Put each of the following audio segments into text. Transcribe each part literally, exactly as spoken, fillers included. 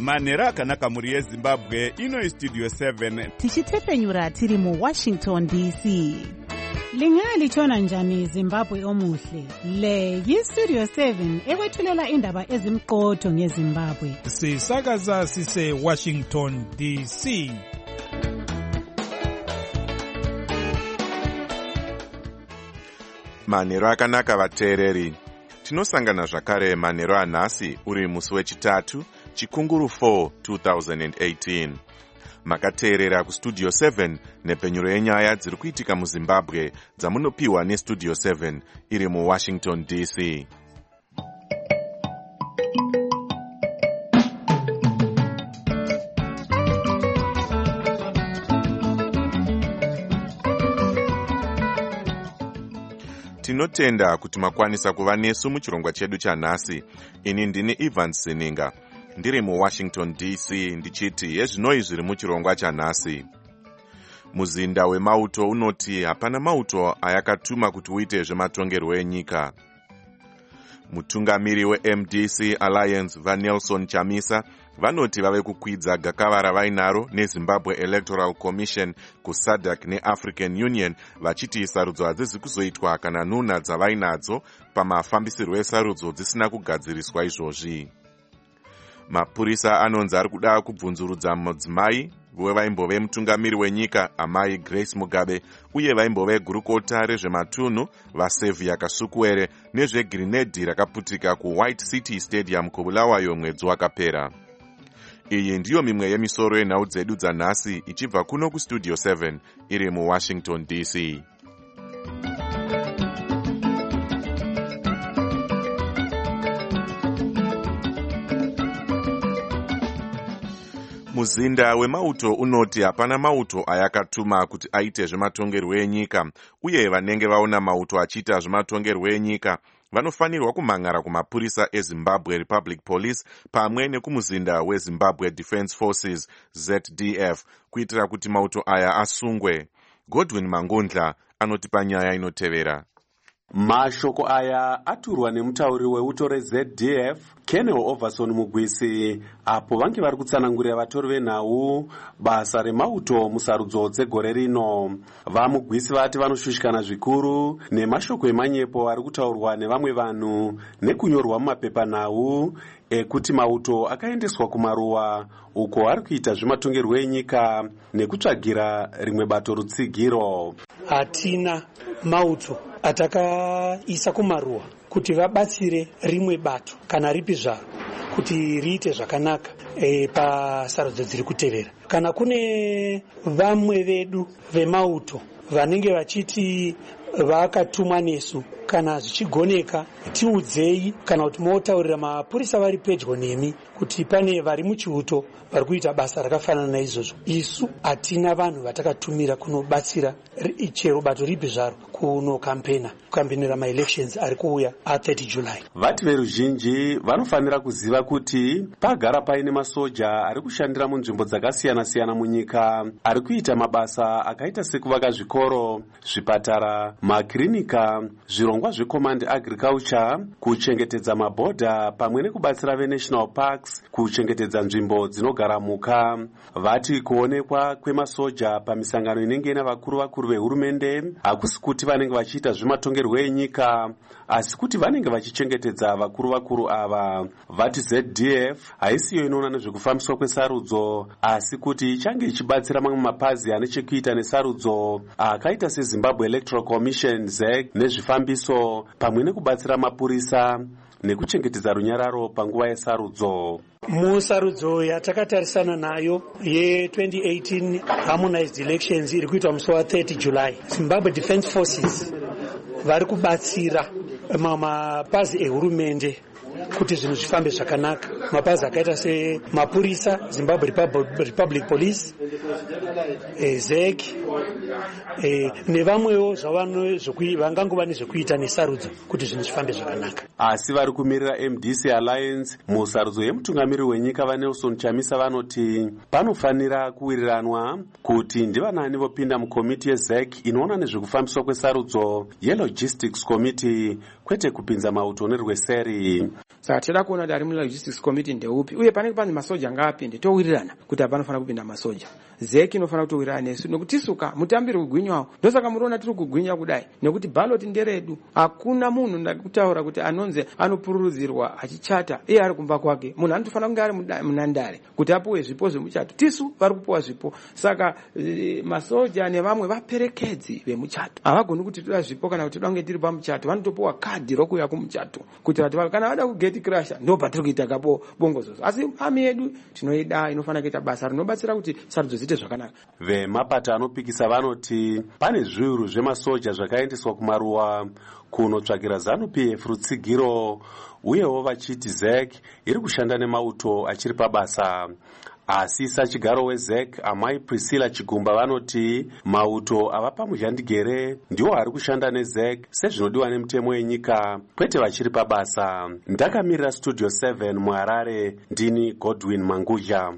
manhero akanaka mhuri yezimbabwe. Ino Studio seven tichitepfenyura tiri mu Washington D C. Lingalitshona njani Zimbabwe omuhle? Le yi-Studio seven ekwethulela indaba ezimqotho ngeZimbabwe. Sisakaza sise Washington D C. Manhero akanaka vateereri. Tinosangana zvakare manhero anhasi uri musi wechitatu Chikunguru four two thousand eighteen. Makateerera kuStudio seven nepfenyuro yenyaya dziri kuitika muZimbabwe dzamunopiwa neStudio seven iri muWashington D C. Tinotenda kuti makwanisa kuva nesu muchirongwa chedu chanhasi. Ini ndini Evans Sininga. Ndiri muWashington D C ndichiti yezvinoi zviri muchirongwa chanhasi. Muzinda wemauto unoti hapana mauto ayakatuma kuti uite zvematongerwo enyika. Mutungamiri weM D C Alliance vaNelson Chamisa vanoti vave kukwidza gakava ravainaro neZimbabwe Electoral Commission kuSADC neAfrican Union vachiti sarudzo hadzizi kuzoitwa kana nhunha dzavainadzo pamafambisirwo esarudzo dzisina kugadziriswa izvozvi. Mapurisa anonzi ari kuda kubvunzurudza mudzimai wevaimbove mutungamiri wenyika amai Grace Mugabe uye vaimbove gurukota rezvematunhu vaSevia Kasukuwere nezvegrenade rakaputika kuWhite City Stadium kuBulawayo mwedzi wakapera. Iyi ndiyo mimwe yemisoro yenhau dzedu dzanhasi ichibva kuno kuStudio seven iri muWashington D C. Muzinda wemauto unoti hapana mauto ayakatuma kuti aite zvematongerwo enyika uye vanenge vaona mauto achiita zvematongerwo enyika vanofanirwa kumhangara kumapurisa eZimbabwe Republic Police pamwe nekumuzinda weZimbabwe Defence Forces Z D F kuitira kuti mauto aya asungwe. Godwin Mangondla anotipa nyaya inotevera. Mashoko aya aturwa nemutauri weuto reZ D F Kenel Overson Mugwisi apo vange vari kutsanangurira vatori venhau basa remauto musarudzo dzegore rino. VaMugwisi vati vanoshushikana zvikuru nemashoko emanyepo ari kutaurwa nevamwe vanhu nekunyorwa mumapepanhau ekuti mauto akaendeswa kumaruwa uko ari kuita zvematongerwo enyika nekutsvagira rimwe bato rutsigiro. Hatina mauto atakaisa kumaruwa kuti vabatsire rimwe bato kana ripi zvaro kuti riite zvakanaka e, pasarudzo dziri kutevera. Kana kune vamwe vedu vemauto vanenge vachiti vakatumwa nesu kana zvichigoneka tiudzei kana kuti motaurira mapurisa vari pedyo nemi kuti pane vari muchiuto vari kuita basa rakafanana naizvozvo. Isu hatina vanhu vatakatumira kunobatsira chero bato ripi zvaro kuno kampena kukampenera maelections ari kuuya a30 July. Vati veruzhinji vanofanira kuziva kuti pagara paine masoja ari kushandira munzvimbo dzakasiyana siyana munyika ari kuita mabasa akaita sekuvaka zvikoro, zvipatara, makirinika, zvirongwa zvecommand agriculture, kuchengetedza mabhodha pamwe nekubatsira venational parks kuchengetedza nzvimbo dzinogara mhuka. Vati kuonekwa kwemasoja pamisangano inenge ina vakuru vakuru vehurumende hakusi kuti vanenge vachiita zvematongerwo enyika asi kuti vanenge vachichengetedza vakuru vakuru ava. Vati Z D F haisiyo inoona nezvekufambiswa kwesarudzo asi kuti ichange ichibatsira mamwe mapazi ane chekuita nesarudzo akaita seZimbabwe Electoral Commission Z E C nezvifambiso pamwe nekubatsira mapurisa nekuchengetedza runyararo panguva yesarudzo. Musarudzo yatakatarisana nayo ye twenty eighteen harmonized elections iri kuitwa musi wa30 July, Zimbabwe Defence Forces vari kubatsira mapazi ehurumende kuti zvinhu zvifambe zvakanaka. Mapazi akaita semapurisa, Zimbabwe Republic Police, e, Z E C e, nevamwewo zvavangangova nezvekuita nesarudzo kuti zvinhu zvifambe zvakanaka. Asi vari kumirira M D C Alliance musarudzo yemutungamiri wenyika vaNelson Chamisa vanoti panofanira kuwiriranwa kuti ndivanani vopinda mukomiti yeZ E C inoona nezvekufambiswa kwesarudzo yeLogistics Committee kwete kupinza mauto nerweseri. Saka tinoda kuona kuti ari mulogistics committee ndeupi uye panenge pane masoja ngaapinde towirirana kuti hapanofanira kupinda masoja. Zeki inofanira kutowirirana nesu nekuti isuka mutambiri kugwinywawo. Ndosaka muriona tiri kugwinya kudai nekuti ballot nderedu. Hakuna munhu ndakutaura kuti anonzi anopururudzirwa achichata iye ari kumba kwake. Munhu anotofanira kunge ari munhandare kuti apuwe zvipo zvemuchato. Tisu vari kupuwa zvipo. Saka e, masoja nevamwe vaperekedzi vemuchato havagoni kuti toda zvipo kana kuti toda kunge tiri pamuchato. Vanotopuwa kadhi rokuuya kumuchato kuti vati kana vada kugeti crasha ndo patiri kuita kapo bongozozo. Asi ami yedu tinoida inofanira kuita basa rinobatsira kuti sarudzo dziite zvakanaka. Vemapato anopikisa vanoti pane zviuru zvemasoja zvakaendeswa kumaruwa kunotsvakira ZANU-P F rutsigiro, uyewo vachiti Z E C iri kushanda nemauto achiri pabasa. Asi sachigaro weZ E C amai Priscilla Chigumba vanoti mauto ava pamuzhandigere ndiwo ari kushanda neZ E C sezvinodiwa nemutemo wenyika kwete vachiri pabasa. Ndakamirira Studio seven muHarare, ndini Godwin Manguzha.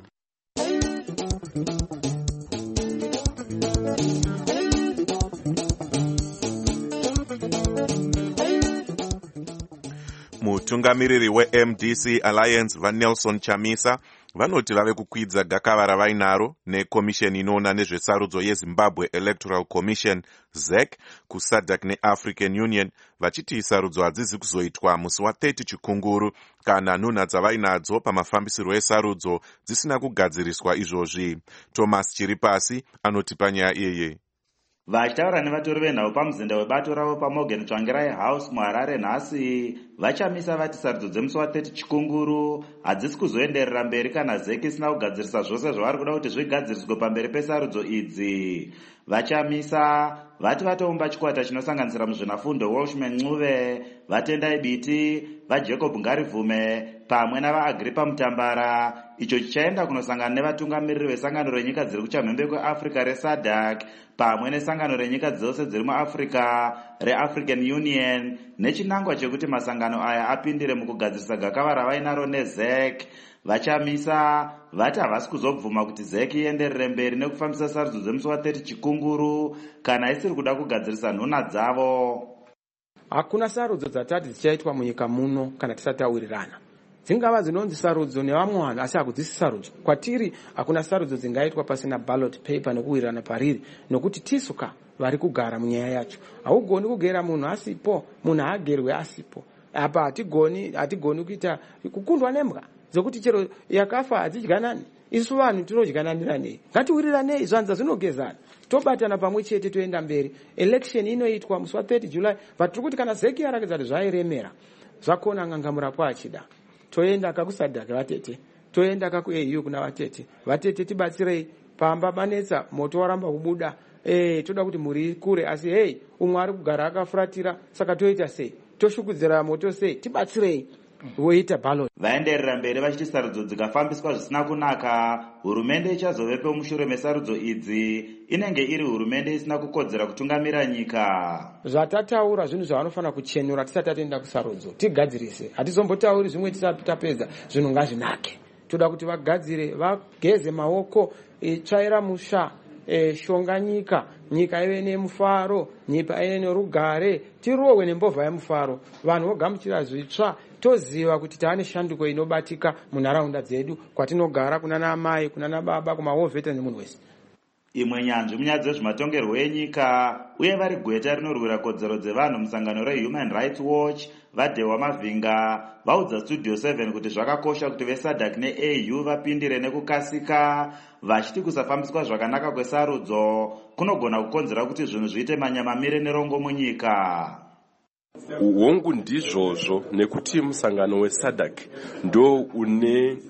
Mutungamiriri we-M D C Alliance vaNelson Chamisa vanoti vave kukwidza gakava ravainaro nekomisheni inoona nezvesarudzo yeZimbabwe Electoral Commission Z E C kuSADC neAfrican Union vachiti sarudzo hadzizi kuzoitwa musi wa-thirty Chikunguru kana nhunha dzavainadzo pamafambisiro esarudzo dzisina kugadziriswa izvozvi. Thomas Chiripasi anoti panyaya iyeye. Vachitaura nevatori venhau pamuzinda webato ravo paMorgan Tsvangirai House muHarare nhasi, vachamisa vati sarudzo dzemusi wa-thirty Chikunguru hadzisi kuzoenderera mberi kana Z E C isina kugadzirisa zvose zvavari kuda kuti zvigadziriswe pamberi pesarudzo idzi. Vachamisa vati vatoumba chikwata chinosanganisira muzvinafundo Welshman Ncube, vatendai Biti, vaJacob Ngarivume pamwe navaAgripa Mutambara, icho chichaenda kunosangana nevatungamiriri vesangano renyika dziri kuchamhembe kweAfrica reSADC pamwe nesangano renyika dzose dziri muAfrica reAfrican Union nechinangwa chekuti masangano aya apindire mukugadzirisa gakava ravainaro neZ E C. Vachamisa vati havasi kuzobvuma kuti Z E C ienderere mberi nekufambisa sarudzo dzemusi wa-thirty Chikunguru kana isiri kuda kugadzirisa nhunha dzavo. Hakuna sarudzo dzatati dzichaitwa munyika muno kana tisati tawirirana. Dzingava dzinonzi sarudzo nevamwe vanhu asi hakudzisi sarudzo. Kwatiri hakuna sarudzo dzingaitwa pasina ballot paper nekuwirirana pariri nokuti tisuka vari kugara munyaya yacho. Haugoni kugera munhu asipo, munhu haagerwe asipo. Apa hatigoni hatigoni kuita kukundwa nembwa dzokuti chero yakafa hadzidyanani. Isu vanhu tinodyananiranei. Ngatiwiriranei zvanza zvinogezana. Tobatana pamwe chete toenda mberi. Election inoitwa musi wa-thirty July. Vatiri kuti kana Z E C yarakidza kuti zvairemera zvakona ngangamura kwaachida. Toenda kakuSADC vatete. Toenda kakuA U kuna vatete. Vatete tibatsirei pamba banetsa moto waramba kubuda. Eh toda kuti muri kure asi hey umwe ari kugara akafuratira saka toita sei? Toshukudzira moto sei? Tibatsirei. Voita ballot. Vaenderera mberi vachiti sarudzo dzikafambiswa zvisina kunaka, hurumende ichazovepo mushure mesarudzo idzi inenge iri hurumende isina kukodzera kutungamira nyika. Zvatataura zvinhu zvavanofanira kuchenura tisati tatoenda kusarudzo. Tigadzirise. Hatizombotauri zvimwe tisati tapedza zvinhu ngazvinake. Toda kuti vagadzire, vageze maoko, tsvaira musha, e, shonga nyika, nyika ive nemufaro, nyika ive nerugare, tirowe nembovha yemufaro. Vanhu vogamuchira zvitsva, toziva kuti taane shanduko inobatika munharaunda dzedu kwatinogara kunana amai, kunana baba, kumahovheta nemunhu wese. Imwe nyanzvi munyaya dzezvematongerwo enyika uye vari gweta rinorwira kodzero dzevanhu musangano reHuman Rights Watch vaDhewa Mavhinga vaudza Studio seven kuti zvakakosha kuti veSADC neA U vapindire nekukasika, vachiti kusafambiswa zvakanaka kwesarudzo kunogona kukonzera kuti zvinhu zviite manyamamire nerongo munyika. Hongu ndizvozvo nekuti musangano weSADC ndo une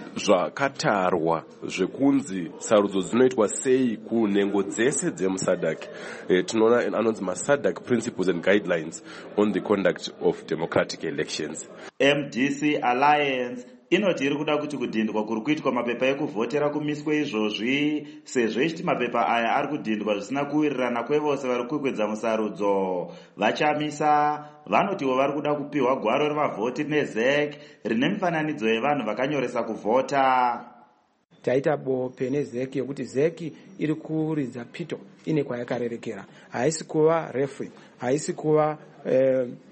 zvakatarwa zvekunzi sarudzo dzinoitwa sei kunhengo dzese dzemuSADC. E, tinoona anonzi maSADC Principles and Guidelines on the Conduct of Democratic Elections. M D C Alliance inoti iri kuda kuti kudhindwa kuri kuitwa mapepa ekuvhotera kumiswe izvozvi, sezvo ichiti mapepa aya ari kudhindwa zvisina kuwirirana kwevose vari kukwidza musarudzo. Vachamisa vanotiwo vari kuda kupiwa gwaro revavhoti neZ E C rine mifananidzo yevanhu vakanyoresa kuvhota. Taita bope neZ E C yekuti Z E C iri kuridza pito ine kwayakarerekera. Haisi kuva referee, haisi kuva eh,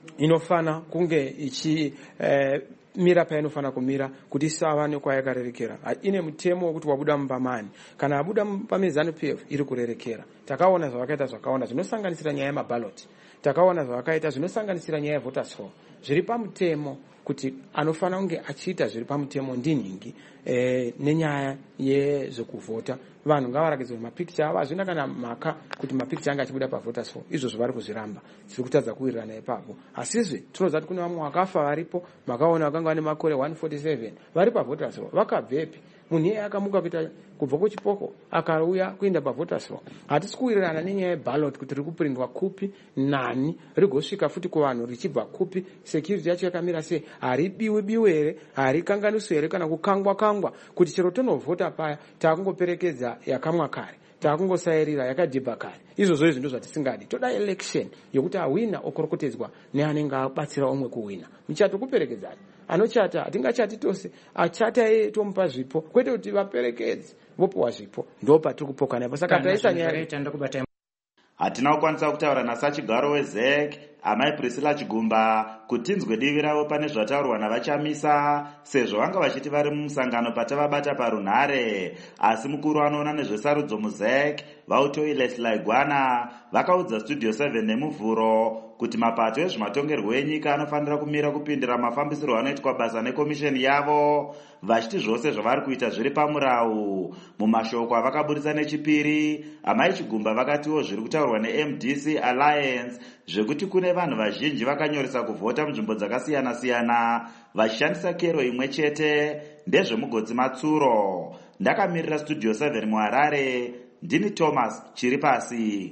inofana kunge ichi eh, mira painofana kumira kuti isava nekwayakarerekera. Ine mutemo wekuti wabuda mupamani kana abuda pamizanu P F iri kurerekera. Takaona zvavakaita zvakaona zvinosanganisira nyaya yemabaloti, takaona zvavakaita zvinosanganisira nyaya yevoters roll. Zviri pamutemo kuti anofana kunge achiita zviri pamutemo ndiningi eh, nenyaya yezvekuvhota. Vanhu ngavarakidze mapicture avo, hazvina kana mhaka kuti mapicture anga achibuda pavoters roll. Izvo zvari kuzviramba, zviri kutadza kuwirirana ipapo. Asizve tinoziva kuti kune vamwe vakafa varipo, makaona vakanga vane makore one forty-seven vari pavoters roll. Vakabvepi? Munhu iye akamuka kuita kubva kuchipoko akauya kuenda pavoters roll. Hatisi kuwirirana nenyaya yeballot kuti riri kuprindwa kupi nani, rigosvika futi kuvanhu richibva kupi, security yacho yakamira sei, haribiwi biwi here, harikanganiswi here kana kukangwa kangwa kuti chero tonovhota paya takungoperekedza yakamwa kare, takungosairira yakadhibha kare. Izvozvo izvi ndizvo zvatisingadi. Toda election yokuti awina okorokotedzwa neanenge abatsira omwe kuwina. Muchato kuperekedzana. Anochata hatingachati tose, achata yeye tomupa zvipo, kwete kuti vaperekedze vopiwa zvipo. Ndo patiri kupoka napo. Saka taisa nyaya. Hatina kukwanisa kutaura nasachigaro weZ E C amai Priscilla Chigumba kuti tinzwe divi ravo pane zvataurwa navachamisa, sezvo vanga vachiti vari mumusangano patavabata parunhare. Asi mukuru anoona nezvesarudzo muZ E C Vautoyi Leslie Gwana vakaudza Studio seven nemuvhuro kuti mapato ezvematongerwo enyika anofanira kumira kupindira mafambisirwo anoitwa basa nekomisheni yavo, vachiti zvose zvavari kuita zviri pamurau. Mumashoko avakaburitsa nechipiri, amai Chigumba vakatiwo zviri kutaurwa neM D C Alliance zvekuti kune vanhu vazhinji vakanyoresa kuvhota munzvimbo dzakasiyana siyana vachishandisa kero imwe chete, ndezvemugodzi Matsuro. Ndakamirira Studio seven muHarare, ndini Thomas Chiripasi.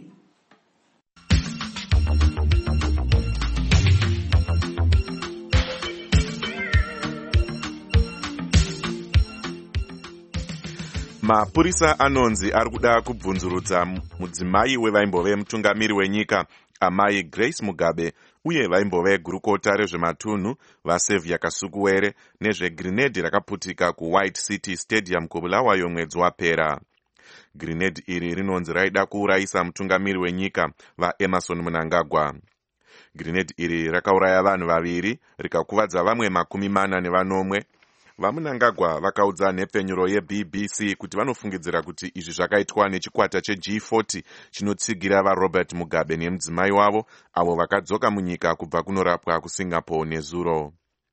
Mapurisa anonzi ari kuda kubvunzurudza mudzimai wevaimbove mutungamiri wenyika amai Grace Mugabe uye vaimbove gurukota rezvematunhu vaSaviour Kasukuwere nezvegrenade rakaputika kuWhite City Stadium kuBulawayo mwedzi wapera. Grenade iri rinonzi raida kuurayisa mutungamiri wenyika vaEmerson Mnangagwa. Grenade iri rakauraya vanhu vaviri rikakuvadza vamwe makumi mana nevanomwe. VaMnangagwa vakaudza nhepfenyuro yeB B C kuti vanofungidzira kuti izvi zvakaitwa nechikwata cheG forty chinotsigira vaRobert Mugabe nemudzimai wavo avo vakadzoka munyika kubva kunorapwa kuSingapore nezuro.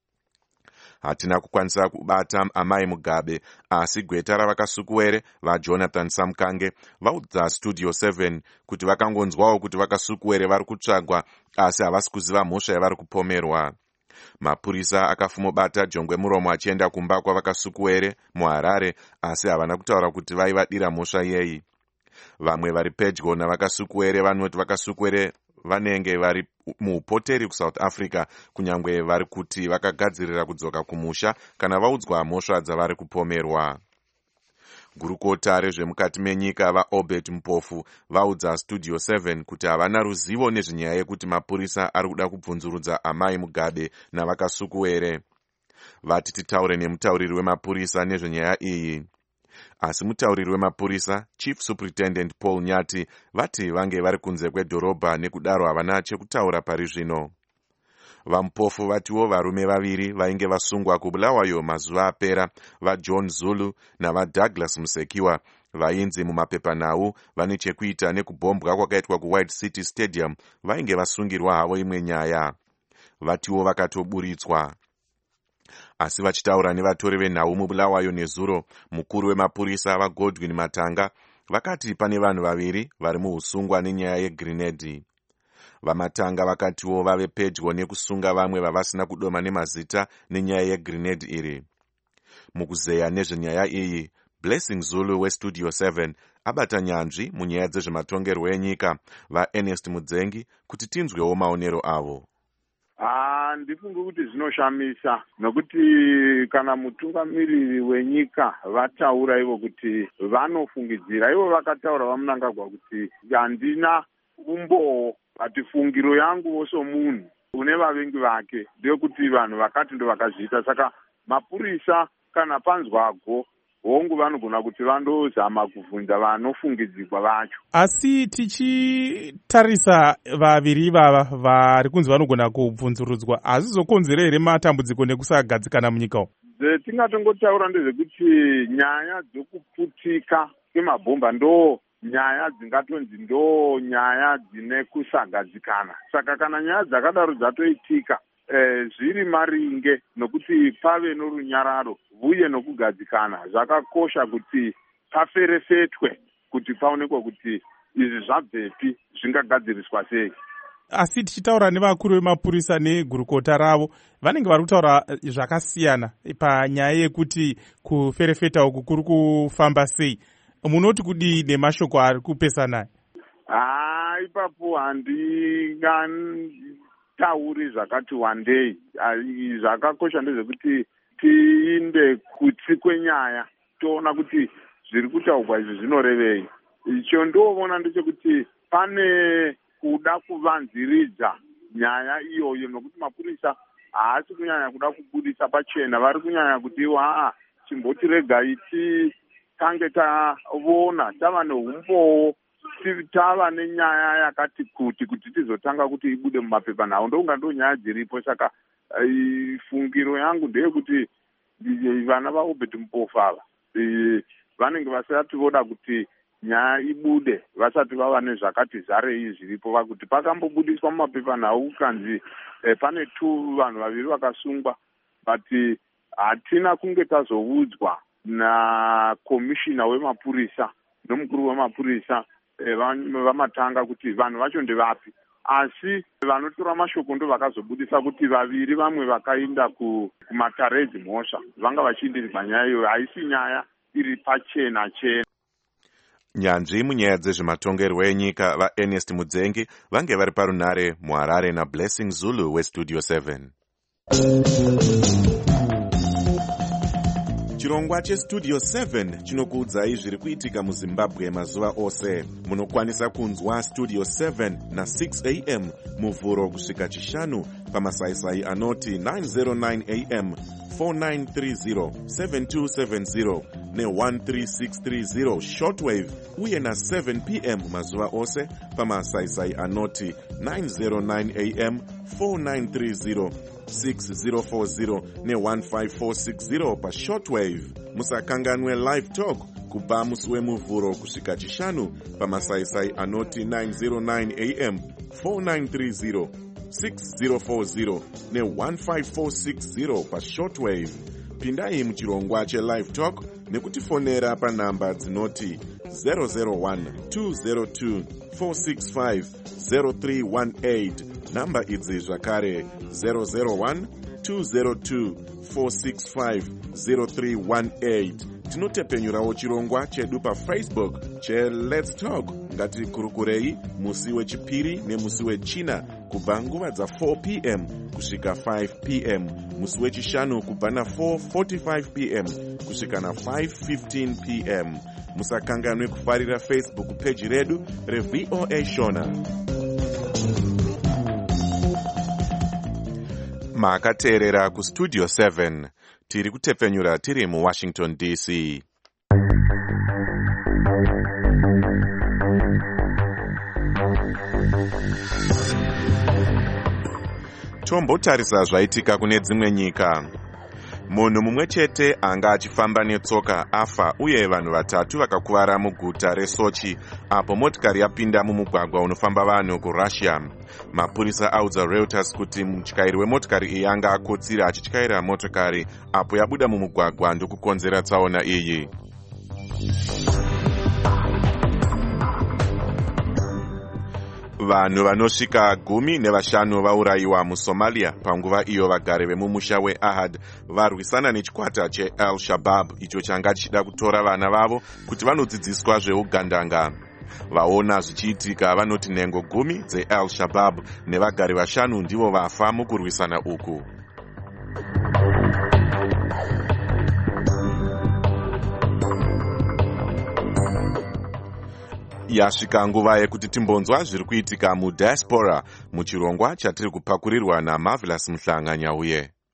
Hatina kukwanisa kubata amai Mugabe, asi gweta ravakasukuwere vaJonathan Samkange vaudza Studio seven kuti vakangonzwawo kuti vakasukuwere vari kutsvagwa, asi havasi kuziva mhosva yavari kupomerwa. Mapurisa akafumobata jongwe muromo achienda kumba kwavakasukuwere muHarare, asi havana kutaura kuti vaivadira mhosva yeyi. Vamwe vari pedyo navakasukuwere vanoti vakasukuwere vanenge vari muupoteri kuSouth Africa, kunyangwe vari kuti vakagadzirira kudzoka kumusha kana vaudzwa mhosva dzavari kupomerwa. Gurukota rezvemukati menyika vaObert Mpofu vaudza Studio seven kuti havana ruzivo nezvenyaya yekuti mapurisa ari kuda kubvunzurudza amai Mugabe navakasukuwere. Vati titaure nemutauriri wemapurisa nezvenyaya iyi. Asi mutauriri wemapurisa Chief Superintendent Paul Nyati vati vange vari kunze kwedhorobha nekudaro havana chekutaura pari zvino. VaMpofu vatiwo varume vaviri vainge vasungwa kuBulawayo mazuva apera, vaJohn Zulu navaDouglas Musekiwa, vainzi mumapepanhau vane chekuita nekubhombwa kwakaitwa kuWhite City Stadium, vainge vasungirwa havo imwe nyaya. Vatiwo vakatoburitswa. Asi vachitaura nevatori venhau muBulawayo nezuro, mukuru wemapurisa vaGodwin Matanga vakati pane vanhu vaviri vari muusungwa nenyaya yegrenade. VaMatanga vakatiwo vave pedyo nekusunga vamwe vavasina kudoma nemazita nenyaya yegrenade iri. Mukuzeya nezvenyaya iyi, Blessing Zulu weStudio seven abata nyanzvi munyaya dzezvematongerwo enyika vaErnest Mudzengi kuti tinzwewo maonero avo. Ah, ndifunga kuti zvinoshamisa nokuti kana mutungamiriri wenyika vataura ivo kuti vanofungidzira, ivo vakataura vaMnangagwa kuti handina umbowo, ati fungiro yangu somunhu une vavengi vake ndeyekuti vanhu vakati ndo vakazviita. Saka mapurisa kana panzwago hongu vanogona kuti vandozama kuvhunza vanofungidzirwa vacho. Asi tichitarisa vaviri ivava vari kunzi vanogona kubvunzurudzwa, hazizokonzera here matambudziko nekusagadzikana munyika umu? Tingatongotaura ndezvekuti nyaya dzokuputika kwemabhomba ndo nyaya dzingatonzi ndo nyaya dzine kusagadzikana. Saka kana nyaya dzakadaro dzatoitika eh, zviri maringe nokuti pave norunyararo uye nokugadzikana, zvakakosha kuti paferefetwe kuti paonekwe kuti izvi zvabvepi, zvingagadziriswa sei. Asi tichitaura nevakuru vemapurisa negurukota ravo, vanenge vari kutaura zvakasiyana panyaya yekuti kuferefeta uku kuri kufamba sei. Munoti kudii nemashoko ari kupesana? Ah, ipapo handingatauri zvakati wandei. Zvakakosha ndezvekuti tiinde kutsi kwenyaya, toona kuti zviri kutaurwa izvi zvinorevei. Icho ndoona ndechekuti pane kuda kuvanziridza nyaya iyoyo, nokuti mapurisa haasi kunyanya kuda kubudisa pachena, vari kunyanya kuti haa chimbotiregai titange tavona, tava neumbowo, tava nenyaya yakati kuti kuti tizotanga kuti ibude mumapepanhau. Ndounga ndo nyaya dziripo. Saka fungiro yangu ndeyekuti vana vaRobert Mpofu ava vanenge vasati voda kuti nyaya ibude vasati vava nezvakati zarei zviripo, vakuti pakambobudiswa mumapepanhau kanzi eh, pane tu vanhu vaviri vakasungwa, but hatina kunge tazoudzwa nakomishina wemapurisa nomukuru wemapurisa eh, vamatanga kuti vanhu vacho ndevapi. Asi vanotora mashoko ndo vakazobudisa kuti vaviri vamwe vakaenda kumataredzi mhosva vanga vachiindiridza nyaya iyoyo. Haisi nyaya iri pachena chena. Nyanzvi munyaya dzezvematongerwo enyika vaErnest Mudzengi vange vari parunare muHarare naBlessing Zulu weStudio seven. Chirongwa cheStudio seven chinokuudzai zviri kuitika muZimbabwe mazuva ose. Munokwanisa kunzwa Studio seven na six a m muvhuro kusvika chishanu pamasaisai anoti nine oh nine a m, four nine three zero, seven two seven zero ne one three six three zero shortwave, uye na seven p m mazuva ose pamasaisai anoti nine oh nine a m, four nine three zero, six zero four zero ne one five four six zero pa shortwave. Musakanganwe live talk kubva musi wemuvhuro kusvika chishanu pamasaisai anoti nine oh nine a m, four nine three zero, six zero four zero ne one five four six zero pa shortwave. Pindai muchirongwa chelive talk nekutifonera panhamba dzinoti zero zero one, two zero two, four six five, zero three one eight. Namba idzi zvakare zero zero one, two zero two, four six five, zero three one eight. Tinotepenyurawo chirongwa chedu paFacebook che Let's Talk. Ngatikurukurei musi wechipiri nemusi wechina kubva nguva dza four p m kusvika five p m, musi wechishanu kubva na four forty-five p m kusvika na five fifteen p m. Musakanganwe kufarira Facebook page redu reV O A Shona. Makateerera kuStudio seven. Tiri kutepfenyura tiri muWashington D C. Tombotarisa zvaitika kune dzimwe nyika. Munhu mumwe chete anga achifamba netsoka afa uye vanhu vatatu vakakuvara muguta reSochi apo motikari yapinda mumugwagwa unofamba vanhu kuRussia. Mapurisa audza Reuters kuti mutyairi wemotikari iyi anga akotsira achityaira motikari apo yabuda mumugwagwa ndokukonzera tsaona iyi. Vanhu vanosvika gumi nevashanu vaurayiwa muSomalia panguva iyo vagari vemumusha weAhad varwisana nechikwata cheAl-Shabaab icho changa chichida kutora vana vavo kuti vanodzidziswa zveugandanga. Vaona zvichiitika vanoti nhengo gumi dzeAl-Shabaab nevagari vashanu ndivo vafa mukurwisana uku. Yasvika nguva yekuti timbonzwa zviri kuitika mudiaspora muchirongwa chatiri kupakurirwa naMarvelous Mhlanga Nyauye.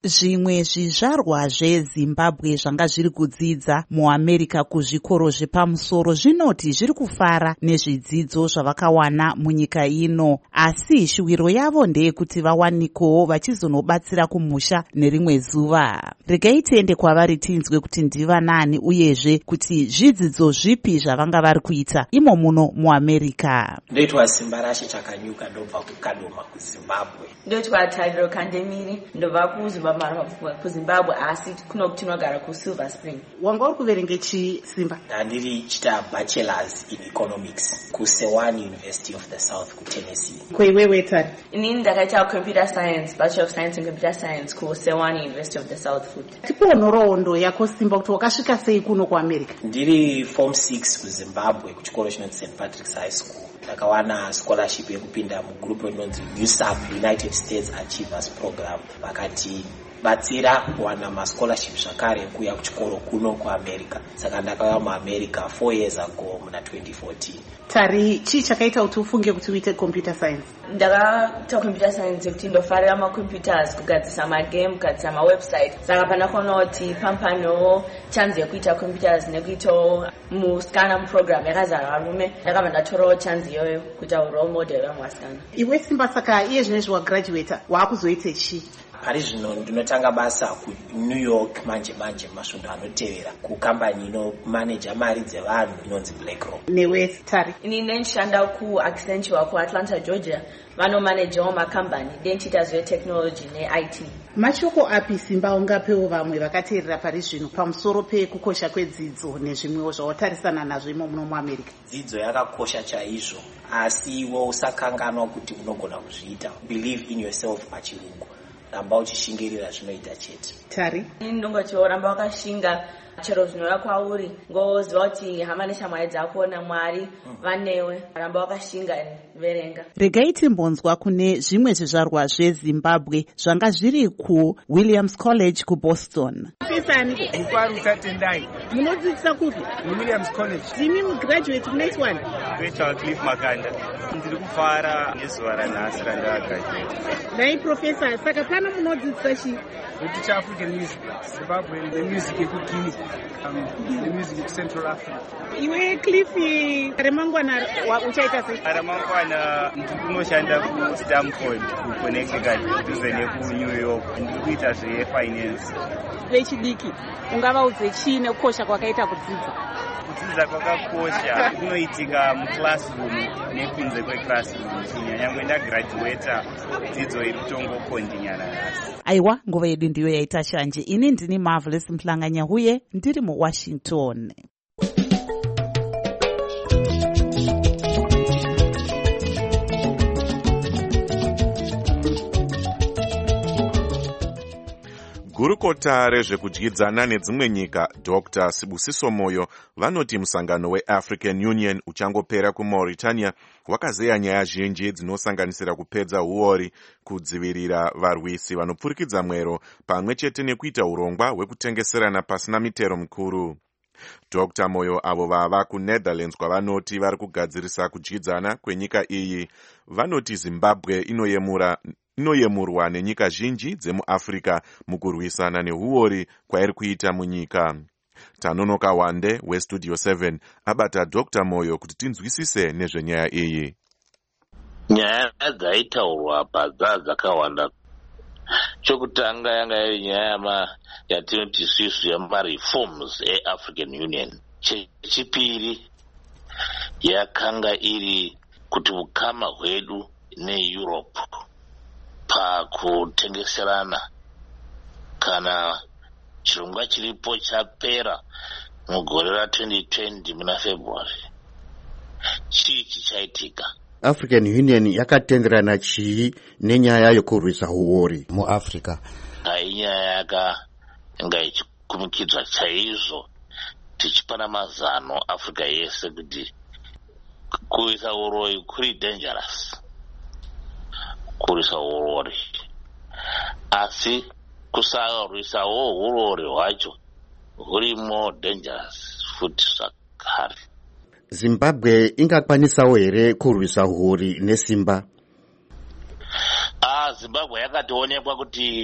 Zvimwe zvizvarwa zveZimbabwe zvanga zviri kudzidza muAmerica kuzvikoro zvepamusoro zvinoti zviri kufara nezvidzidzo zvavakawana munyika ino, asi shuviro yavo ndeyekuti vawanikowo vachizonobatsira kumusha nerimwe zuva. Regai tiende kwavari tinzwe kuti ndiva nani uyezve kuti zvidzidzo zvipi zvavanga vari kuita imo muno muAmerica. Ndoitwa Simba Rashe Chakanyuka, ndobva kuKadoma kuZimbabwe. Ndoitwa Tariro Kandemiri, ndobva kuZimbabwe kuZimbabwe asi kuno kutinogara kuSilver Spring. Wanga uri kuverenge chi Simba? Ndandiri chita bachelors in economics kuSewan University of the South kuTennessee. Kweiwewe Tari? Inini ndakaita computer science, bachelor of science in computer science kuSewan University of the South futi. Tipowo nhoroondo yako Simba kuti wakasvika sei kuno kuAmerica? Ndiri form six kuZimbabwe kuchikoro chinonzi Saint Patrick's High School. Ndakawana scholarship yekupinda mugroup inonzi U S A P, United States Achievers Program. Vakati batsira kuwana mascholarship zvakare kuya kuchikoro kuno kuAmerica. Saka ndakauya muAmerica four years ago muna twenty fourteen. Tari, chii chakaita kuti ufunge kuti uite computer science? Ndakaita computer science kuti ndofarira macomputers, kugadzisa magame, kugadzisa mawebsite. Saka pandakaona kuti pampano chance yekuita computers nekuitawo musikana muprogram yakazara varume, ndakabva ndatorawo chance iyoyo kuita role model vamwe vasikana. Iwe Simba, saka iye zvinezvi wagraduata waakuzoite chii? Pari zvino ndinotanga basa kuNew York manje manje masvondo anotevera kukambani inomaneja mari dzevanhu inonzi BlackRock. Newe Tari? Ini ndinoshanda kuAccenture kuAtlanta Georgia, vanomanejawo makambani denchiita zvetechnology neI T. Mashoko api Simba ungapewo vamwe vakateerera pari zvino pamusoro pekukosha kwedzidzo nezvimwewo zvawatarisana nazvo imo muno muAmerica? Dzidzo yakakosha chaizvo, asi iwe usakanganwa kuti unogona kuzviita. Believe in yourself pachirungu. Ramba uchishingirira zvinoita chete. Tari? Ndingoti ramba wakashinga chero zvinouya kwauri, ngoziva kuti hama neshamwari dzako naMwari vanewe. Ramba wakashinga, verenga. Regai timbonzwa kune zvimwe zvizvarwa zveZimbabwe zvanga zviri kuWilliams College kuBoston. Pesani mukwaru tatendai. Munodzidzisa kupi? Williams College. Ndimi mugraduate munoitwa? Ndoita Cliff Makanda. Ndiri kufara nezuva ranhasi randakagraduate. Dai professor, saka pano munodzidzisa chii? Kuticha African music, Zimbabwe, the music yekuGuinea, um, the music of Central Africa. Iwe Cliff, remangwana uchaita sei? Remangwana ndiri kunoshanda kuStamford kuConnecticut kuduze nekuNew York. Ndiri kuita zvefinance. Vechidiki, ungavaudze chii nekukosha kwakaita kudzidza? Kudzidza kwakakosha, kunoitika muclassroom nekunze kweclassroom. Nyangwe ndagraduata dzidzo iri kutongokondinyana nhasi. Aiwa, nguva yedu ndiyo yaita shanje. Ini ndini Marvelous Mhlanganya huye ndiri muWashington. Gurukota rezvekudyidzana nedzimwe nyika Doctor Sibusiso Moyo vanoti musangano weAfrican Union uchangopera kuMauritania wakazeya nyaya zhinji dzinosanganisira kupedza uori, kudzivirira varwisi vanopfurikidza mwero pamwe chete nekuita urongwa hwekutengeserana pasina mitero mikuru. Doctor Moyo avo vava kuNetherlands kwavanoti vari kugadzirisa kudyidzana kwenyika iyi vanoti Zimbabwe inoyemura inoyemurwa nenyika zhinji dzemuAfrica mukurwisana neuori kwairi kuita munyika. Tanonoka Wande weStudio seven abata Doctor Moyo kuti tinzwisise nezvenyaya iyi. Nyaya dzaitaurwa apa dzakawanda. Chokutanga yanga iri nyaya yatinoti isusu yamareforms eAfrican Union. Chechipiri yakanga iri kuti ukama hwedu neEurope pakutengeserana kana chirongwa chiripo chapera mugore ratwenty twenty muna February. Chii chichaitika? African Union yakatenderana chii nenyaya yokurwisa uori muAfrica? Inyaya yaka inga ichikumikidzwa chaizvo tichipana mazano Africa yese kuti kurwisa urori kuri dangerous. Kurisa urori asi kusarwisawo urori hwacho huri more dangerous futi zvakare. Zimbabwe ingakwanisawo here kurwisa uhori nesimba? Ah, Zimbabwe yakatoonekwa kuti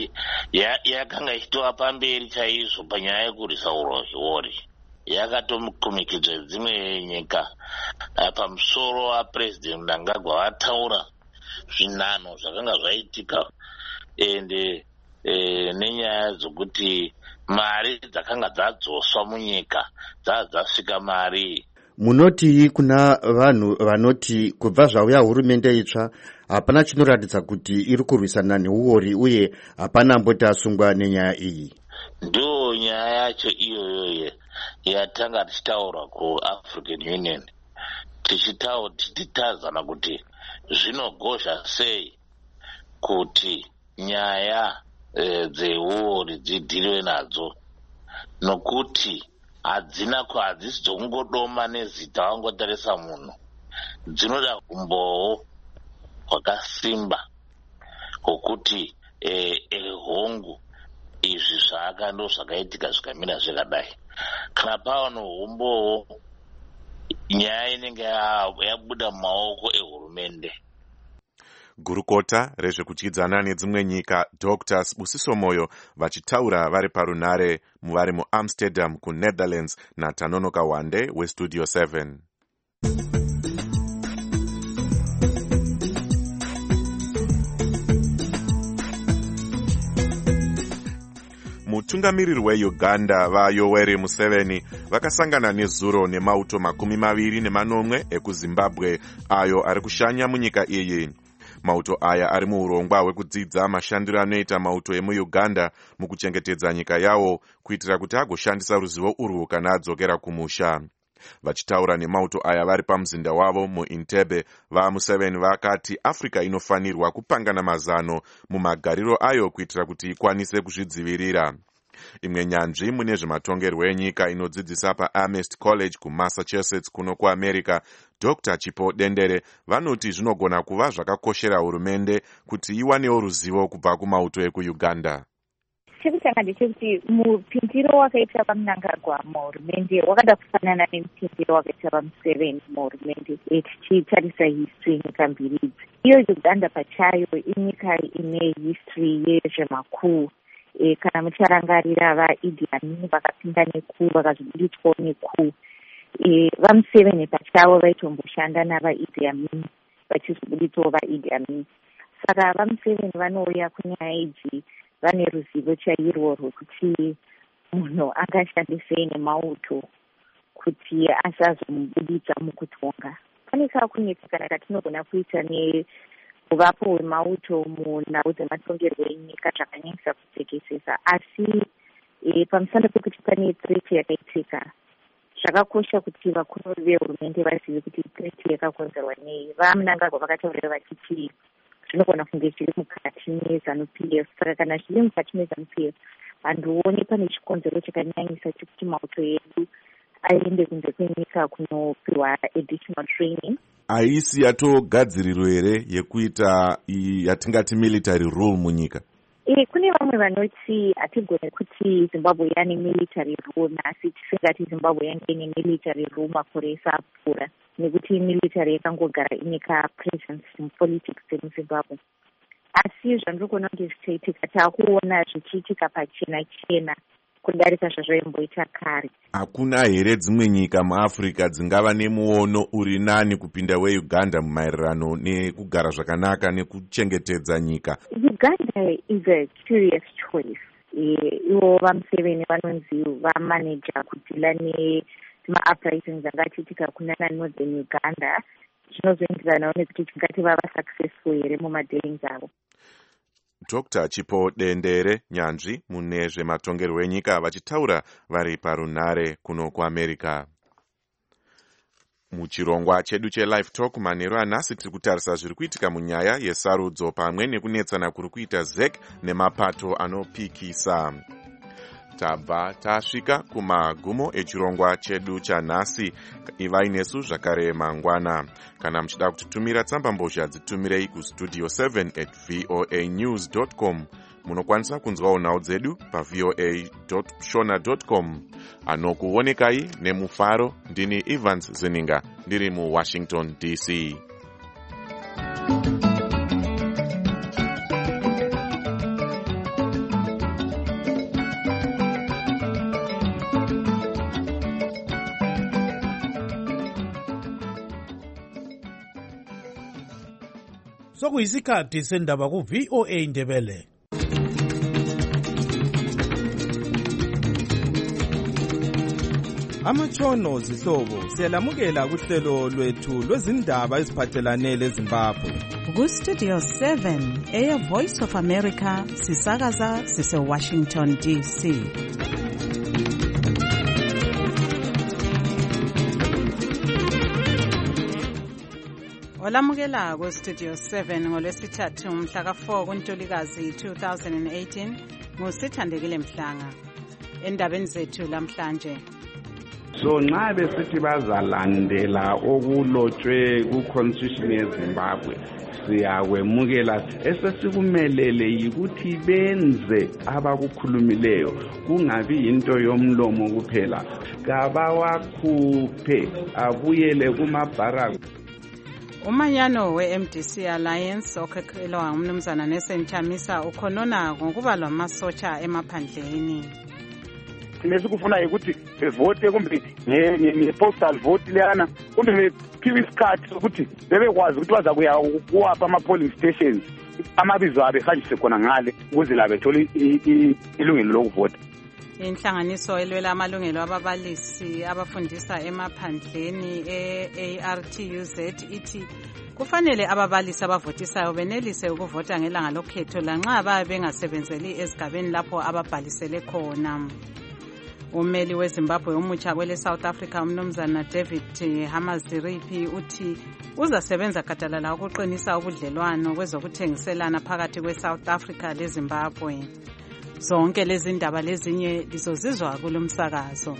yakanga ichitova pamberi chaizvo panyaya yekurwisa urori. Yakatokumikidza dzimwe nyika pamusoro waPresident Mnangagwa vataura zvinano zvakanga zvaitika ende nenyaya dzokuti mari dzakanga dzadzoswa munyika dzava dzasvika mari. Munoti kuna vanhu vanoti kubva zvauya hurumende itsva hapana chinoratidza kuti iri kurwisana neuori uye hapana mboti asungwa nenyaya iyi? Ndo nyaya yacho iyoyo yatanga tichitaura kuAfrican Union, tichitaura tichitazana kuti zvinogozha sei kuti nyaya dzeuori dzidhiriwe nadzo, nokuti hadzina hadzisi dzokungodoma nezita wangotarisa munhu, dzinoda umbowo hwakasimba hwokuti hongu izvi zvaka ndo zvakaitika zvikamira zvakadai. Kana pava noumbowo nyaya inenge yabuda mumaoko ehurumende. Gurukota rezvekudyidzana nedzimwe nyika Doctor Sibusiso Moyo vachitaura vari parunare muvari muAmsterdam kuNetherlands naTanonoka Wande weStudio seven. Mutungamiriri weUganda vaYoweri Museveni vakasangana nezuro nemauto makumi maviri nemanomwe ekuZimbabwe ayo ari kushanya munyika iyi. Mauto aya ari muurongwa hwekudzidza mashandiro anoita mauto emuUganda mukuchengetedza nyika yawo kuitira kuti agoshandisa ruzivo urwu kana adzokera kumusha. Vachitaura nemauto aya vari pamuzinda wavo muIntebe, vaMuseveni vakati Afrika inofanirwa kupangana mazano mumagariro ayo kuitira kuti ikwanise kuzvidzivirira. Imwe nyanzvi mune zvematongerwo enyika inodzidzisa paAmherst College kuMassachusetts kuno kuAmerica, Doctor Chipo Dendere vanoti zvinogona kuva zvakakoshera hurumende kuti iwanewo ruzivo kubva kumauto ekuUganda. Chekutanga ndechekuti mupindiro wakaita paMnangagwa muhurumende wakada kufanana nemupindiro wakaita paMuseveni muhurumende, tichitarisa history nyika mbiri idzi. Iyo Uganda pachayo inyika ine history yezvemakuu. E, kana mucharangarira vaIddi Amin vakapinda nekuu vakazobuditswawo nekuu, e, vaMuseveni pachavo vaitomboshanda navaIddi Amin vachizobuditsawo vaIddi Amin. Saka vaMuseveni vanouya kunyaya idzi vane ruzivo chairwo rwekuti munhu angashandisei nemauto kuti asazomubuditsa mukutonga. Pane kakunetseka katinogona kuita nekuvapo wemauto munhau dzematongerwo enyika zvakanyanyisa kutekesesa, asi e, pamusana pekuti pane threat yakaitika, zvakakosha kuti vakuru vehurumende vazive kuti threat yakakonzerwa nei. VaMnangagwa vakataurira vachiti zvinogona kunge zviri mukati meZANU-P F. Saka kana zviri mukati meZANU-P F, handioni pane chikonzero chakanyanyisa chekuti mauto edu aende kunze kwenyika kunopiwa additional training. Aisi yatogadzirirwa here yekuita yatingati military rule munyika? E, kune vamwe vanoti hatigone kuti Zimbabwe yane military rule asi tisingati Zimbabwe yange ine military rule makore esa apfuura, nekuti military yakangogara inyika presence mupolitics emuZimbabwe. Asi zvandiri kuona kuti zvichaitika taakuona zvichiitika pachena chena kudarika zvazvaimboita kare. Hakuna here dzimwe nyika muAfrica dzingava nemuono uri nani kupinda weUganda mumaererano nekugara zvakanaka nekuchengetedza nyika? Uganda is a curious choice. Ivo vaMuseveni vanonzi vamanager kudhila nema-uprisings angachiitika kunana Northern Uganda. Zvinozoenderanawo nekuti tingati vava successful here mumadealings avo. Doctor Chipo Dendere nyanzvi mune zvematongerwo enyika vachitaura vari parunare kuno kuAmerica. Muchirongwa chedu cheLive Talk manheru anhasi tiri kutarisa zviri kuitika munyaya yesarudzo pamwe nekunetsana kuri kuita Z E C nemapato anopikisa. Tabva tasvika kumagumo echirongwa chedu chanhasi. Ivai nesu zvakare mangwana. Kana muchida kutitumira tsamba mbozha dzitumirei kustudio seven at voa news dot com. Munokwanisa kunzwawo nhau dzedu pavoa dot shona dot com. Anokuonekai nemufaro ndini Evans Zeninga ndiri muWashington D C. sokuyisikhathi sendaba ku-V O A Ndebele. Amatshono zihlobo siyalamukela kuhlelo lwethu lwezindaba eziphathelane leZimbabwe. Ku-Studio seven eya Voice of America sisakaza sise-Washington D C. Olamukela ku-Studio seven ngolwesithathu mhla ka four kuNtulikazi two thousand eighteen nguSithandekile Mhlanga. Endabeni zethu lamhlanje. So nxa besithi bazalandela okulotshwe ku-constitution yeZimbabwe siyakwemukela. Esesikumelele yikuthi benze abakukhulumileyo kungabi yinto yomlomo kuphela, kabawakhuphe abuyele kumabharaku. Umanyano we-M D C Alliance okhokhelwa ngumnumzana Nelson Chamisa ukhonona ngokuba lamasotsha emaphandleni. Lesikufuna ukuthi bevote kumbe nge-postal vote leyana kumbe bephiwe isikhathi sokuthi bebekwazi ukuthi baza kuya kuwapha ama-polling stations amabizo abe hanjise khona ngale ukuze la bethole ilungelo lokuvota. Inhlanganiso elwela amalungelo ababalisi abafundisa emaphandleni e-A R T U Z ithi kufanele ababalisi abavotisayo benelise ukuvota ngelanga lokhetho lanxa babe bengasebenzeli ezigabeni lapho ababhalisele khona. Umeli weZimbabwe umutsha kwele South Africa umnumzana David Hamaziripi uthi uzasebenza gadalala ukuqinisa ubudlelwano kwezokuthengiselana phakathi kwe-South Africa leZimbabwe. Zonke lezi ndaba lezinye lizozizwa kulomsakazo.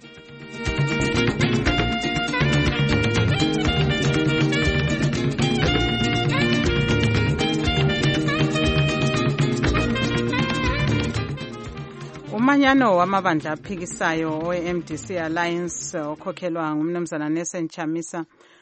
Umanyano wamabandla aphikisayo we-M D C Alliance okhokhelwa ngumnumzana Nelson Chamisa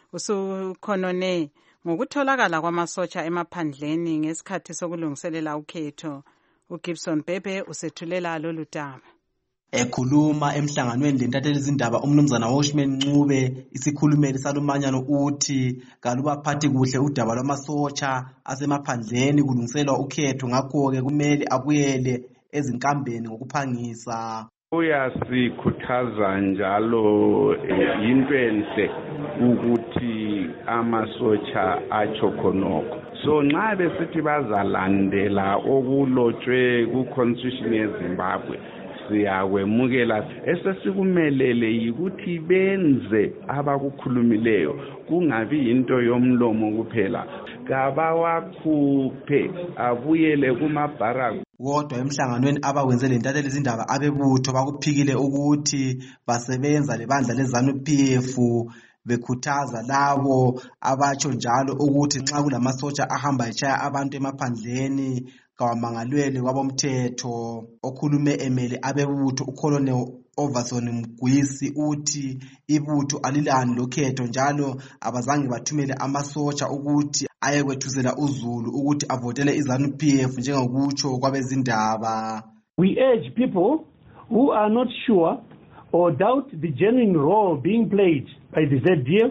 usukhonone ngokutholakala kwamasotsha emaphandleni ngesikhathi sokulungiselela ukhetho. uGibson Bebe usethulela lolu daba. Ekhuluma emhlanganweni lentatheli izindaba umnumzana Washman Ncube isikhulumeli salumanyano uthi kalubaphathi kuhle udaba lwamasotsha asemaphandleni kulungiselwa ukhetho, ngakho ke kumele abuyele ezinkambeni ngokuphangisa. Uyasikhuthaza njalo into enhle ukuthi amasotsha atsho khonokho. So nxa besithi bazalandela okulotshwe ku-constitution yeZimbabwe siyakwemukela. Esesikumelele yikuthi benze abakukhulumileyo kungabi yinto yomlomo kuphela, kabawakhuphe abuyele kumabharaku. Kodwa emhlanganweni abawenze lentatheli izindaba abebutho bakuphikile ukuthi basebenza lebandla leZANU P F bekhuthaza labo abatsho njalo ukuthi nxa kulamasotsha ahamba echaya abantu emaphandleni kawamangalwele kwabomthetho. Okhulume emele abebutho uColonel Overson Mgwisi uthi ibutho alilani lokhetho njalo abazange bathumele amasotsha ukuthi ayekwethuzela uZulu ukuthi avotele iZANU P F njengokutsho kwabezindaba. We urge people who are not sure or doubt the genuine role being played by the Z D F.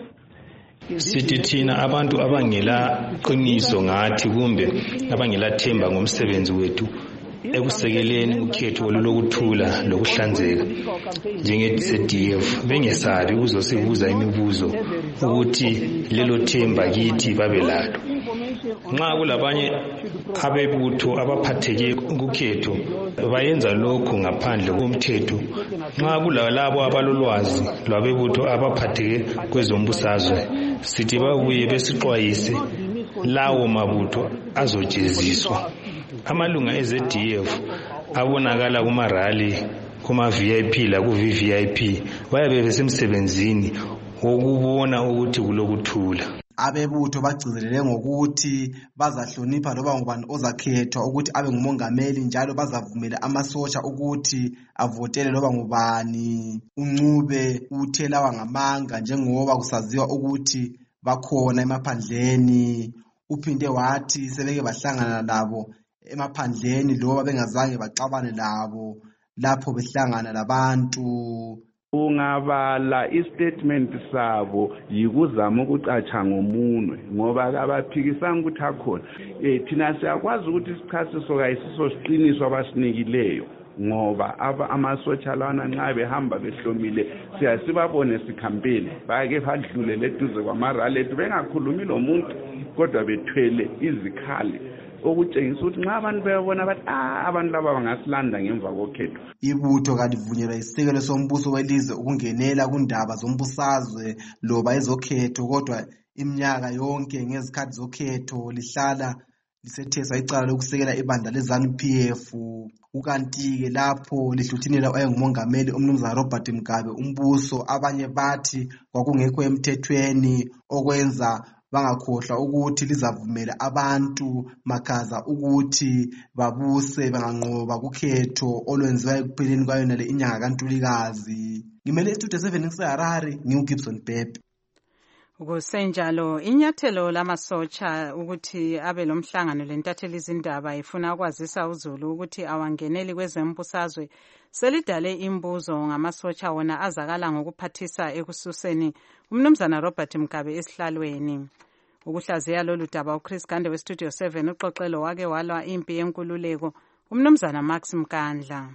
Sithi thina abantu abangela qiniso ngathi kumbe abangela themba ngomsebenzi wethu ekusekeleni ukhetho olulokuthula lokuhlanzeka njenge-Z D F bengesabi ukuzosibuza imibuzo ukuthi lelo themba kithi babelalo. Nxa kulabanye abebutho abaphatheke kukhetho bayenza lokho ngaphandle komthetho. Nxa kulalabo abalolwazi lwabebutho abaphatheke kwezombusazwe sithi babuye besixwayise lawo mabutho azojeziswa. Amalunga e-Z D F abonakala kuma-rally kuma-V I P la ku-V V I P bayabe besemsebenzini wokubona ukuthi kulokuthula. Abebutho bagcizelele ngokuthi bazahlonipha loba ngubani ozakhethwa ukuthi abe ngumongameli njalo bazavumela amasotsha ukuthi avotele loba ngubani. uNcube uthelawa ngamanga njengoba kusaziwa ukuthi bakhona emaphandleni. Uphinde wathi sebeke bahlangana labo emaphandleni loba bengazange baxabane labo lapho behlangana labantu. ungabala istatement sabo yikuzama ukucatsha ngomunwe ngoba abaphikisanga ukuthi akhona eh thina siyakwazi ukuthi isichasiso kayisiso siqiniso abasinikileyo ngoba aba amasotsha lana nxa behamba behlomile siyasibabone sikhampeni bake badlule leduze kwamarali ethu bengakhulumi lo muntu kodwa bethwele izikhali okutshengisa ukuthi nxa abantu beyabona bathi ah abantu laba bangasilanda ngemva kokhetho. Ibutho kalivunyelwa isekelo sombuso welizwe ukungenela kundaba zombusazwe loba ezokhetho kodwa iminyaka yonke ngezikhathi zokhetho lihlala lisethesa icala lokusekela ibandla leZANU P F. Ukanti-ke lapho lihluthinela wayengumongameli umnumzana Robert Mugabe umbuso abanye bathi kwakungekho emthethweni okwenza bangakhohlwa ukuthi lizavumela abantu makhaza ukuthi babuse banganqoba kukhetho olwenziwa ekupheleni kwayona le inyanga kaNtulikazi. Ngimele istudio seven ngiseHarare ngiuGibson Bebe. Kusenjalo inyathelo lamasotsha ukuthi abe lomhlangano lentatheli izindaba ifuna ukwazisa uZulu ukuthi awangeneli kwezembusazwe selidale imbuzo ngamasotsha wona azakala ngokuphathisa ekususeni umnumzana Robert Mugabe esihlalweni. Ukuhlaziya lolu daba uChris Gande weStudio seven uxoxelo wake walwa impi yenkululeko umnumzana Max Mkandla.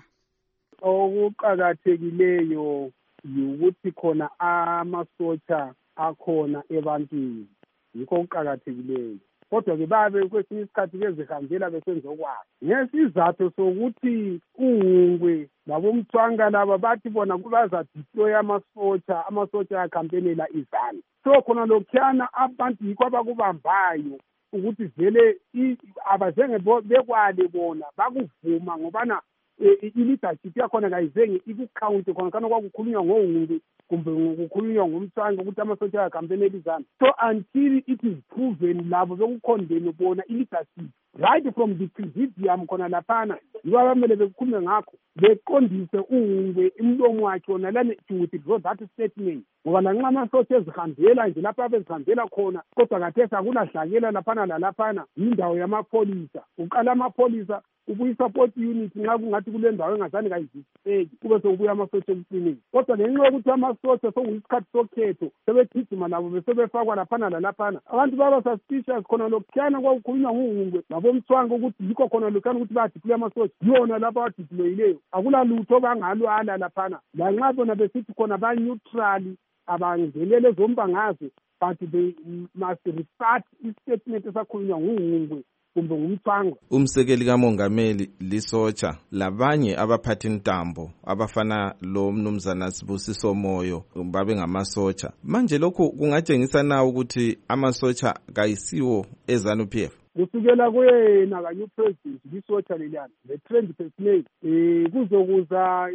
Okuqakathekileyo ukuthi khona amasotsha akhona ebantwini yikho okuqakathekileyo kodwa ke babe kwesinye isikhathi bezihambela besenza okwayo ngesizathu sokuthi uHungwe labomthwanga laba bathi bona kubaza deploy amasotsha amasotsha akhampenela iZANU so khona lokhuyana abantu yikho abakubambayo ukuthi vele abazenge bekwale bona bakuvuma ngobana i-leadership yakhona kayizenge ikukhawunte khona kana kwakukhulunywa ngoHungwe kumbe ukukhulunywa ngomthwanga ukuthi amasotsha akhampenela iZANU so until it is proven labo bekukhondene bona i-leadership right from the presidium khona laphana yibo abamele bekukhulume ngakho beqondise uHungwe imlomo wakhe ona lana to withdraw that statement ngoba lanxa amasotsha ezihambela nje lapha abezihambela khona kodwa kathesi akulahlakela laphana lalaphana yindawo yamapholisa uqala amapholisa ubuyi support unit nxa kungathi kule ndawo engazani kayiziseki kube sokubuya amasotsha ekucineni kodwa ngenxa yokuthi amasotsha sokuyisikhathi sokhetho sebegijima labo besebefakwa laphana lalaphana abantu baba suspicious khona lokukhiyana kwakukhulunywa nguHungwe labomthwanga ukuthi yikho khona lokhana ukuthi badiploye amasotsha yona lapha badiployileyo akulalutho bangalwala laphana lanxa bona besithi khona ba-neutral abangenele zombangazo but they must refute istatement esakhulunywa nguHungwe kumbe ngumthwanga. Umsekeli kamongameli lisotsha labanye abaphathi ntambo abafana lo mnumzana Sibusiso Moyo babe ngamasotsha manje lokho kungatshengisa na ukuthi amasotsha kayisiwo eZANU P F kusukela kuyena kanye upresident lisotsha leliyana le trend personally eh kuzokuza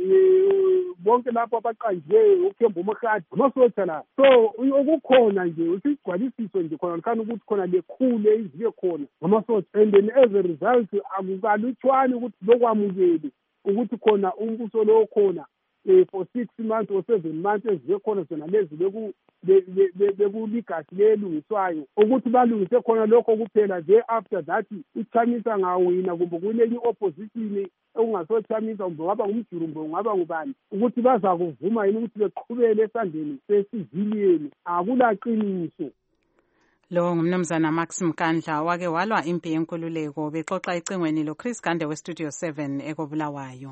bonke lapho abaqanjiwe uKhembo Mokgadi amasotsha la so ukukhona nje usigcwalisiso nje khona khana ukuthi khona lekhulu izibe khona amasotsha and then as a result akukalutshwani ukuthi lokwamukeli ukuthi khona umbuso lo khona eh for six months or seven months ezibe khona zona lezi beku bekuligasi lelungiswayo ukuthi balungise khona lokho kuphela nje after that ichamisa ngawina kumbe kulenye opposition okungasochamisa kumbe ngaba ngumjurumbe ngaba ngubani ukuthi baza kuvuma yini ukuthi beqhubele esandleni sesivilieni akulaqiniso. Lo ngumnumzana Max Mkandla wake walwa impi yenkululeko bexoxa icingweni lo Chris Gande weStudio seven ekobulawayo.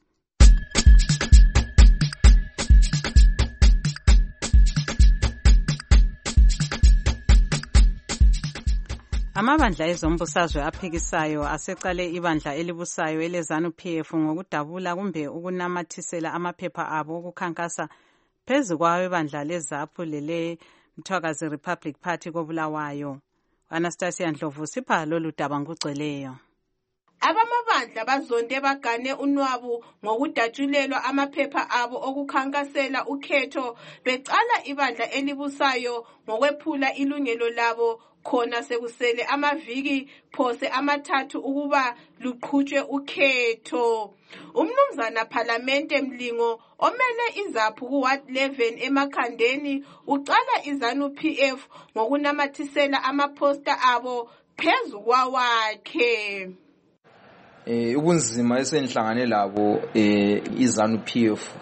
Amabandla ezombusazwe aphikisayo asecale ibandla elibusayo eleZANU P F ngokudabula kumbe ukunamathisela amaphepha abo okukhankasa phezu kwawo ibandla leZAPU lele Mthwakazi Republic Party kobulawayo. Anastasia Ndlovu sipha lolu daba ngugcweleyo. Abamabandla bazonde bagane unwabu ngokudatshulelwa amaphepha abo okukhankasela ukhetho becala ibandla elibusayo ngokwephula ilungelo labo khona sekusele amaviki phose amathathu ukuba luqhutshwe ukhetho. Umnumzana Parliamente Mlingo omele iZAPU ku Ward eleven emakhandeni ucala iZANU P F ngokunamathisela amaposter abo phezu kwawakhe. Eh ubunzima esenhlangane labo eh iZANU P F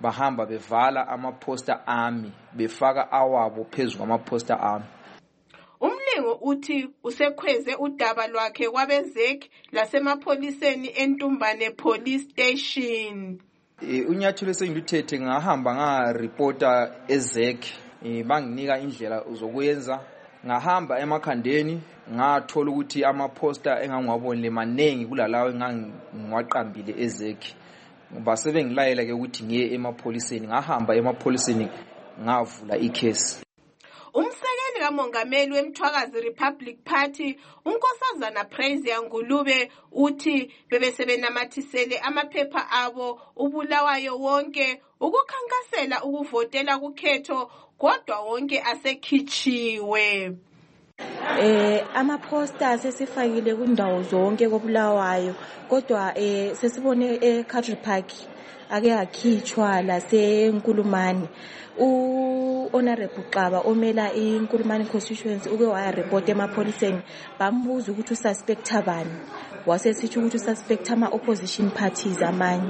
bahamba bevala ama-poster ami befaka awabo phezu kwama-poster ami. Umlingo uthi usekhweze udaba lwakhe kwabezek lasemapholiseni eNtumbane Police Station. Unyathelo esengiluthethe ngahamba ngareporta ezek banginika indlela zokuyenza, ngahamba emakhandeni ngathola ukuthi ama-poster engangiwabonile manengi kulalawo engangiwaqambile ezek. Base bengilayela ke ukuthi ngiye emapholiseni, ngahamba emapholiseni ngavula ikhesi. Umsekeli kamongameli wemthwakazi Republic Party unkosazana Praise Yangulube uthi bebesebenamathisele amaphepha abo uBulawayo wonke ukukhankasela ukuvotela kukhetho kodwa wonke asekhitshiwe. Eh ama-poster sesifakile kundawo zonke koBulawayo kodwa eh sesibone eCountry Park ake akhitshwa laseNkulumani. U-Honorable Xaba omela iNkulumani constituency uke waya report emapholiseni bambuza ukuthi ususpecta bani, wasesithi ukuthi ususpecta ama-opposition parties amanye.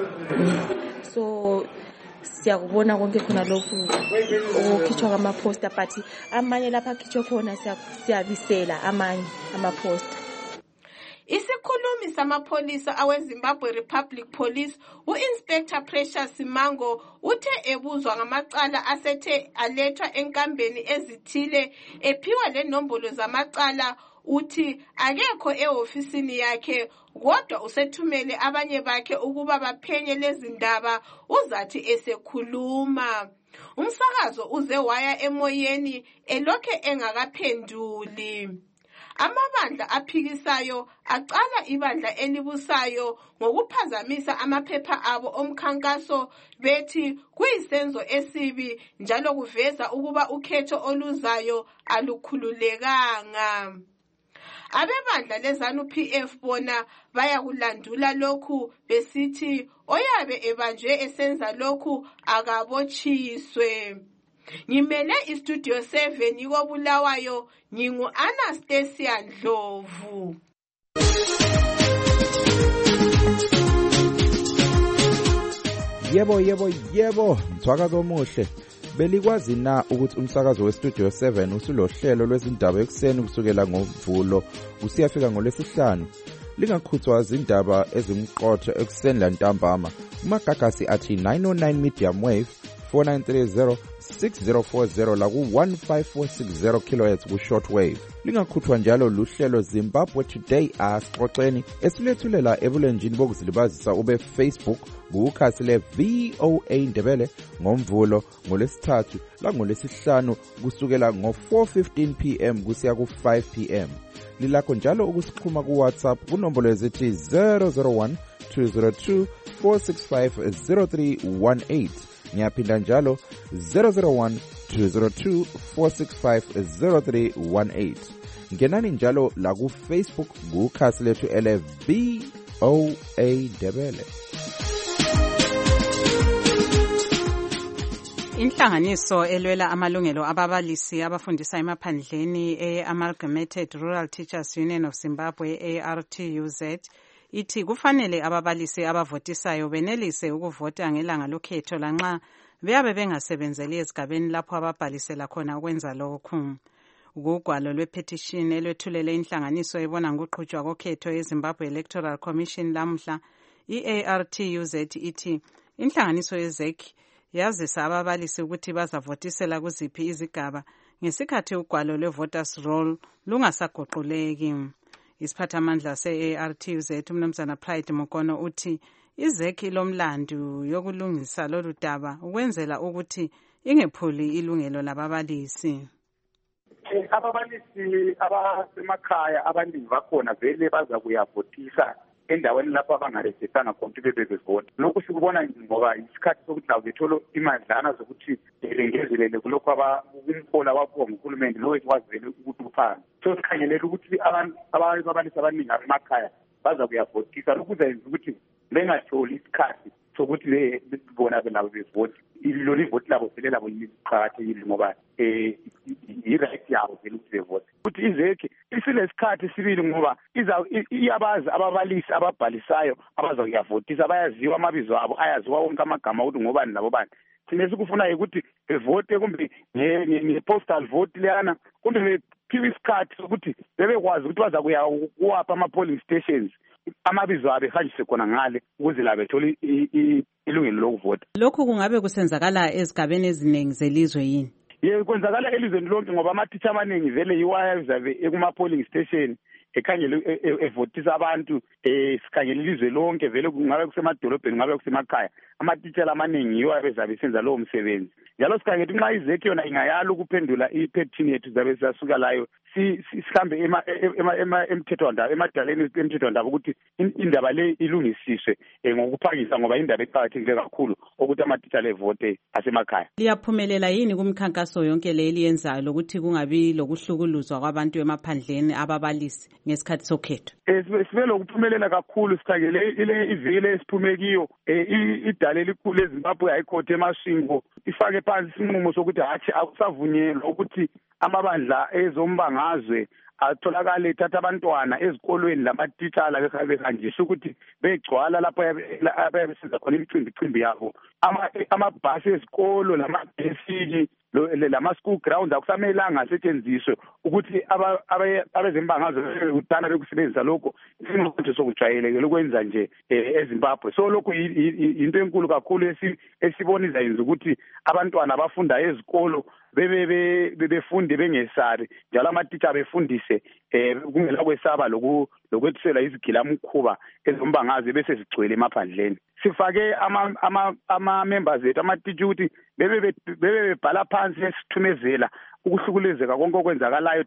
So siyakubona konke khona lokhu okukhitshwa kwama-poster but amanye lapha akhitshwa khona siyabisela amanye ama-poster. Isikhulumi samapholisa aweZimbabwe Republic Police u-Inspector Precious Simango uthe ebuzwa ngamacala asethe alethwa enkambeni ezithile ephiwa le nombolo zamacala uthi akekho ehofisini yakhe kodwa usethumele abanye bakhe ukuba baphenye lezi ndaba uzathi esekhuluma. Umsakazo uze waya emoyeni elokhe engakaphenduli. Amabandla aphikisayo aqala ibandla elibusayo ngokuphazamisa amaphepha abo omkhankaso bethi kuyisenzo esibi njalo kuveza ukuba ukhetho oluzayo alukhululekanga. Abebandla leZANU P F bona bayakulandula lokhu besithi oyabe ebanjwe esenza lokhu akabotshiswe. Ngimele istudio seven ikoBulawayo ngingu Anastasia Ndlovu. Yebo yebo yebo mthwakazo omuhle. Belikwazi na ukuthi umsakazo westudio seven usulohlelo lwezindaba ekseni kusukela ngoMvulo usiyafika ngolwesihlanu. Lingakhuthwa izindaba ezimqotho ekseni lantambama. Umagagasi athi nine oh nine medium wave four nine three zero six zero four zero la ku one five four six zero kilohertz ku shortwave. Lingakhuthwa njalo luhlelo Zimbabwe Today asixoxeni esilethulela ebulenjini bokuzilibazisa ube Facebook kukhasi le V O A Ndebele ngoMvulo ngolesithathu la ngolesihlanu kusukela ngo four fifteen p m kusiya ku five p m. Lilakho njalo ukusixhuma ku WhatsApp kunombolo ezithi zero zero one two zero two four six five zero three one eight. Ngiyaphinda njalo zero zero one two zero two four six five zero three one eight. Ngenani njalo la ku Facebook kukhasi lethu ele V O A Ndebele. Inhlanganiso elwela amalungelo ababalisi abafundisa emaphandleni e-Amalgamated Rural Teachers Union of Zimbabwe A R T U Z ithi kufanele ababalisi abavotisayo benelise ukuvota ngelanga lokhetho lanxa beyabe bengasebenzeli ezigabeni lapho ababhalisela khona ukwenza lokhu. Ugwalo lwepetition elwethulele inhlanganiso ebona ngokuqhutshwa kokhetho eZimbabwe Electoral Commission lamhla i-A R T U Z ithi inhlanganiso yeZEC yazisa ababalisi ukuthi bazavotisela kuziphi izigaba ngesikhathi ugwalo lwe-voters roll lungasaguquleki. Isiphathamandla se-A R T U Z umnumzana Pride Mukono uthi iZEC lomlandu yokulungisa lolu daba ukwenzela ukuthi ingephuli ilungelo lababalisi. Ababalisi abasemakhaya abaningi bakhona vele baza kuyavotisa endaweni lapho abangarejistanga khona ukuthi bebevota. Lokhu sikubona ngoba isikhathi sokuthi labo bethole imadlana zokuthi bengezelele kulokhu umhola waphiwa nguhulumende lo ekwazele ukuthi uphansi. So sikhangelela ukuthi ababalisi abaningi abemakhaya baza kuyavotisa. Lokhu kuzenza ukuthi bengatholi isikhathi sokuthi bona nabo bevoti. Lolu ivoti labo vele labo liqakathekile ngoba i-right yabo vele ukuthi bevote ukuthi izekhe isilesikhathi sibili ngoba iyabazi ababalisi ababhalisayo abaza kuyavotisa bayaziwa amabizo abo ayaziwa wonke amagama ukuthi ngobani labo bani thina sikufunayo ukuthi bevote kumbe nge-postal vote leyana kumbe bephiwe isikhathi sokuthi bebekwazi ukuthi baza kuya kuwapha ama-polling stations amabizo abe hanjise khona ngale ukuze la bethole ilungelo lokuvota. Lokhu kungabe kusenzakala ezigabeni eziningi zelizwe yini? Ye kwenzakala elizweni lonke ngoba ama-teacher amaningi vele yiwaya zabe ekuma-polling station ekhangele evotisa abantu sikhangele ilizwe lonke vele kungabe kusemadolobheni ngabe kusemakhaya ama-teacher amaningi yiwo abezabe senza lowo msebenzi njalo sikhangele nxa izekhe yona ingayala ukuphendula i-petition yethu zabe siyasuka layo sihambe emthethwandaba emadaleni emthethwandaba ukuthi indaba le ilungisiswe ngokuphangisa ngoba indaba eqakathekile kakhulu ukuthi ama-teacher levote asemakhaya. Liyaphumelela yini kumkhankaso yonke le eliyenzayo lokuthi kungabi lokuhlukuluzwa kwabantu emaphandleni ababalisi ngesikhathi sokhetho? Sibe lokuphumelela kakhulu sikhangele ile iviki esiphume kiyo idale elikhulu eZimbabwe High Court eMasvingo ifake phansi isinqumo sokuthi hathi akusavunyelwa ukuthi amabandla ezombangazwe atholakale ethatha abantwana ezikolweni lamatitshala behanjiswa ukuthi begcwala lapho ababesenza khona imicimbi cimbi yabo amabhasi ezikolo lamabhesiki lama-school grounds akusamelanga asetshenziswe ukuthi abezembangazwe kudala bekusebenzisa lokho isinqumo sokujwayelekile ukwenza nje eZimbabwe. So lokho into enkulu kakhulu esiboniza yenza ukuthi abantwana abafunda ezikolo bebe befunde bengesabi njalo ama-teacher befundise kungela kwesaba lokwethisela izigilamkhuba ezombangazwe bese zigcwele emaphandleni. Sifake ama-members ethu ama-teacher ukuthi bebe bebhala phansi esithumezela ukuhlukulezeka konke okwenzakalayo.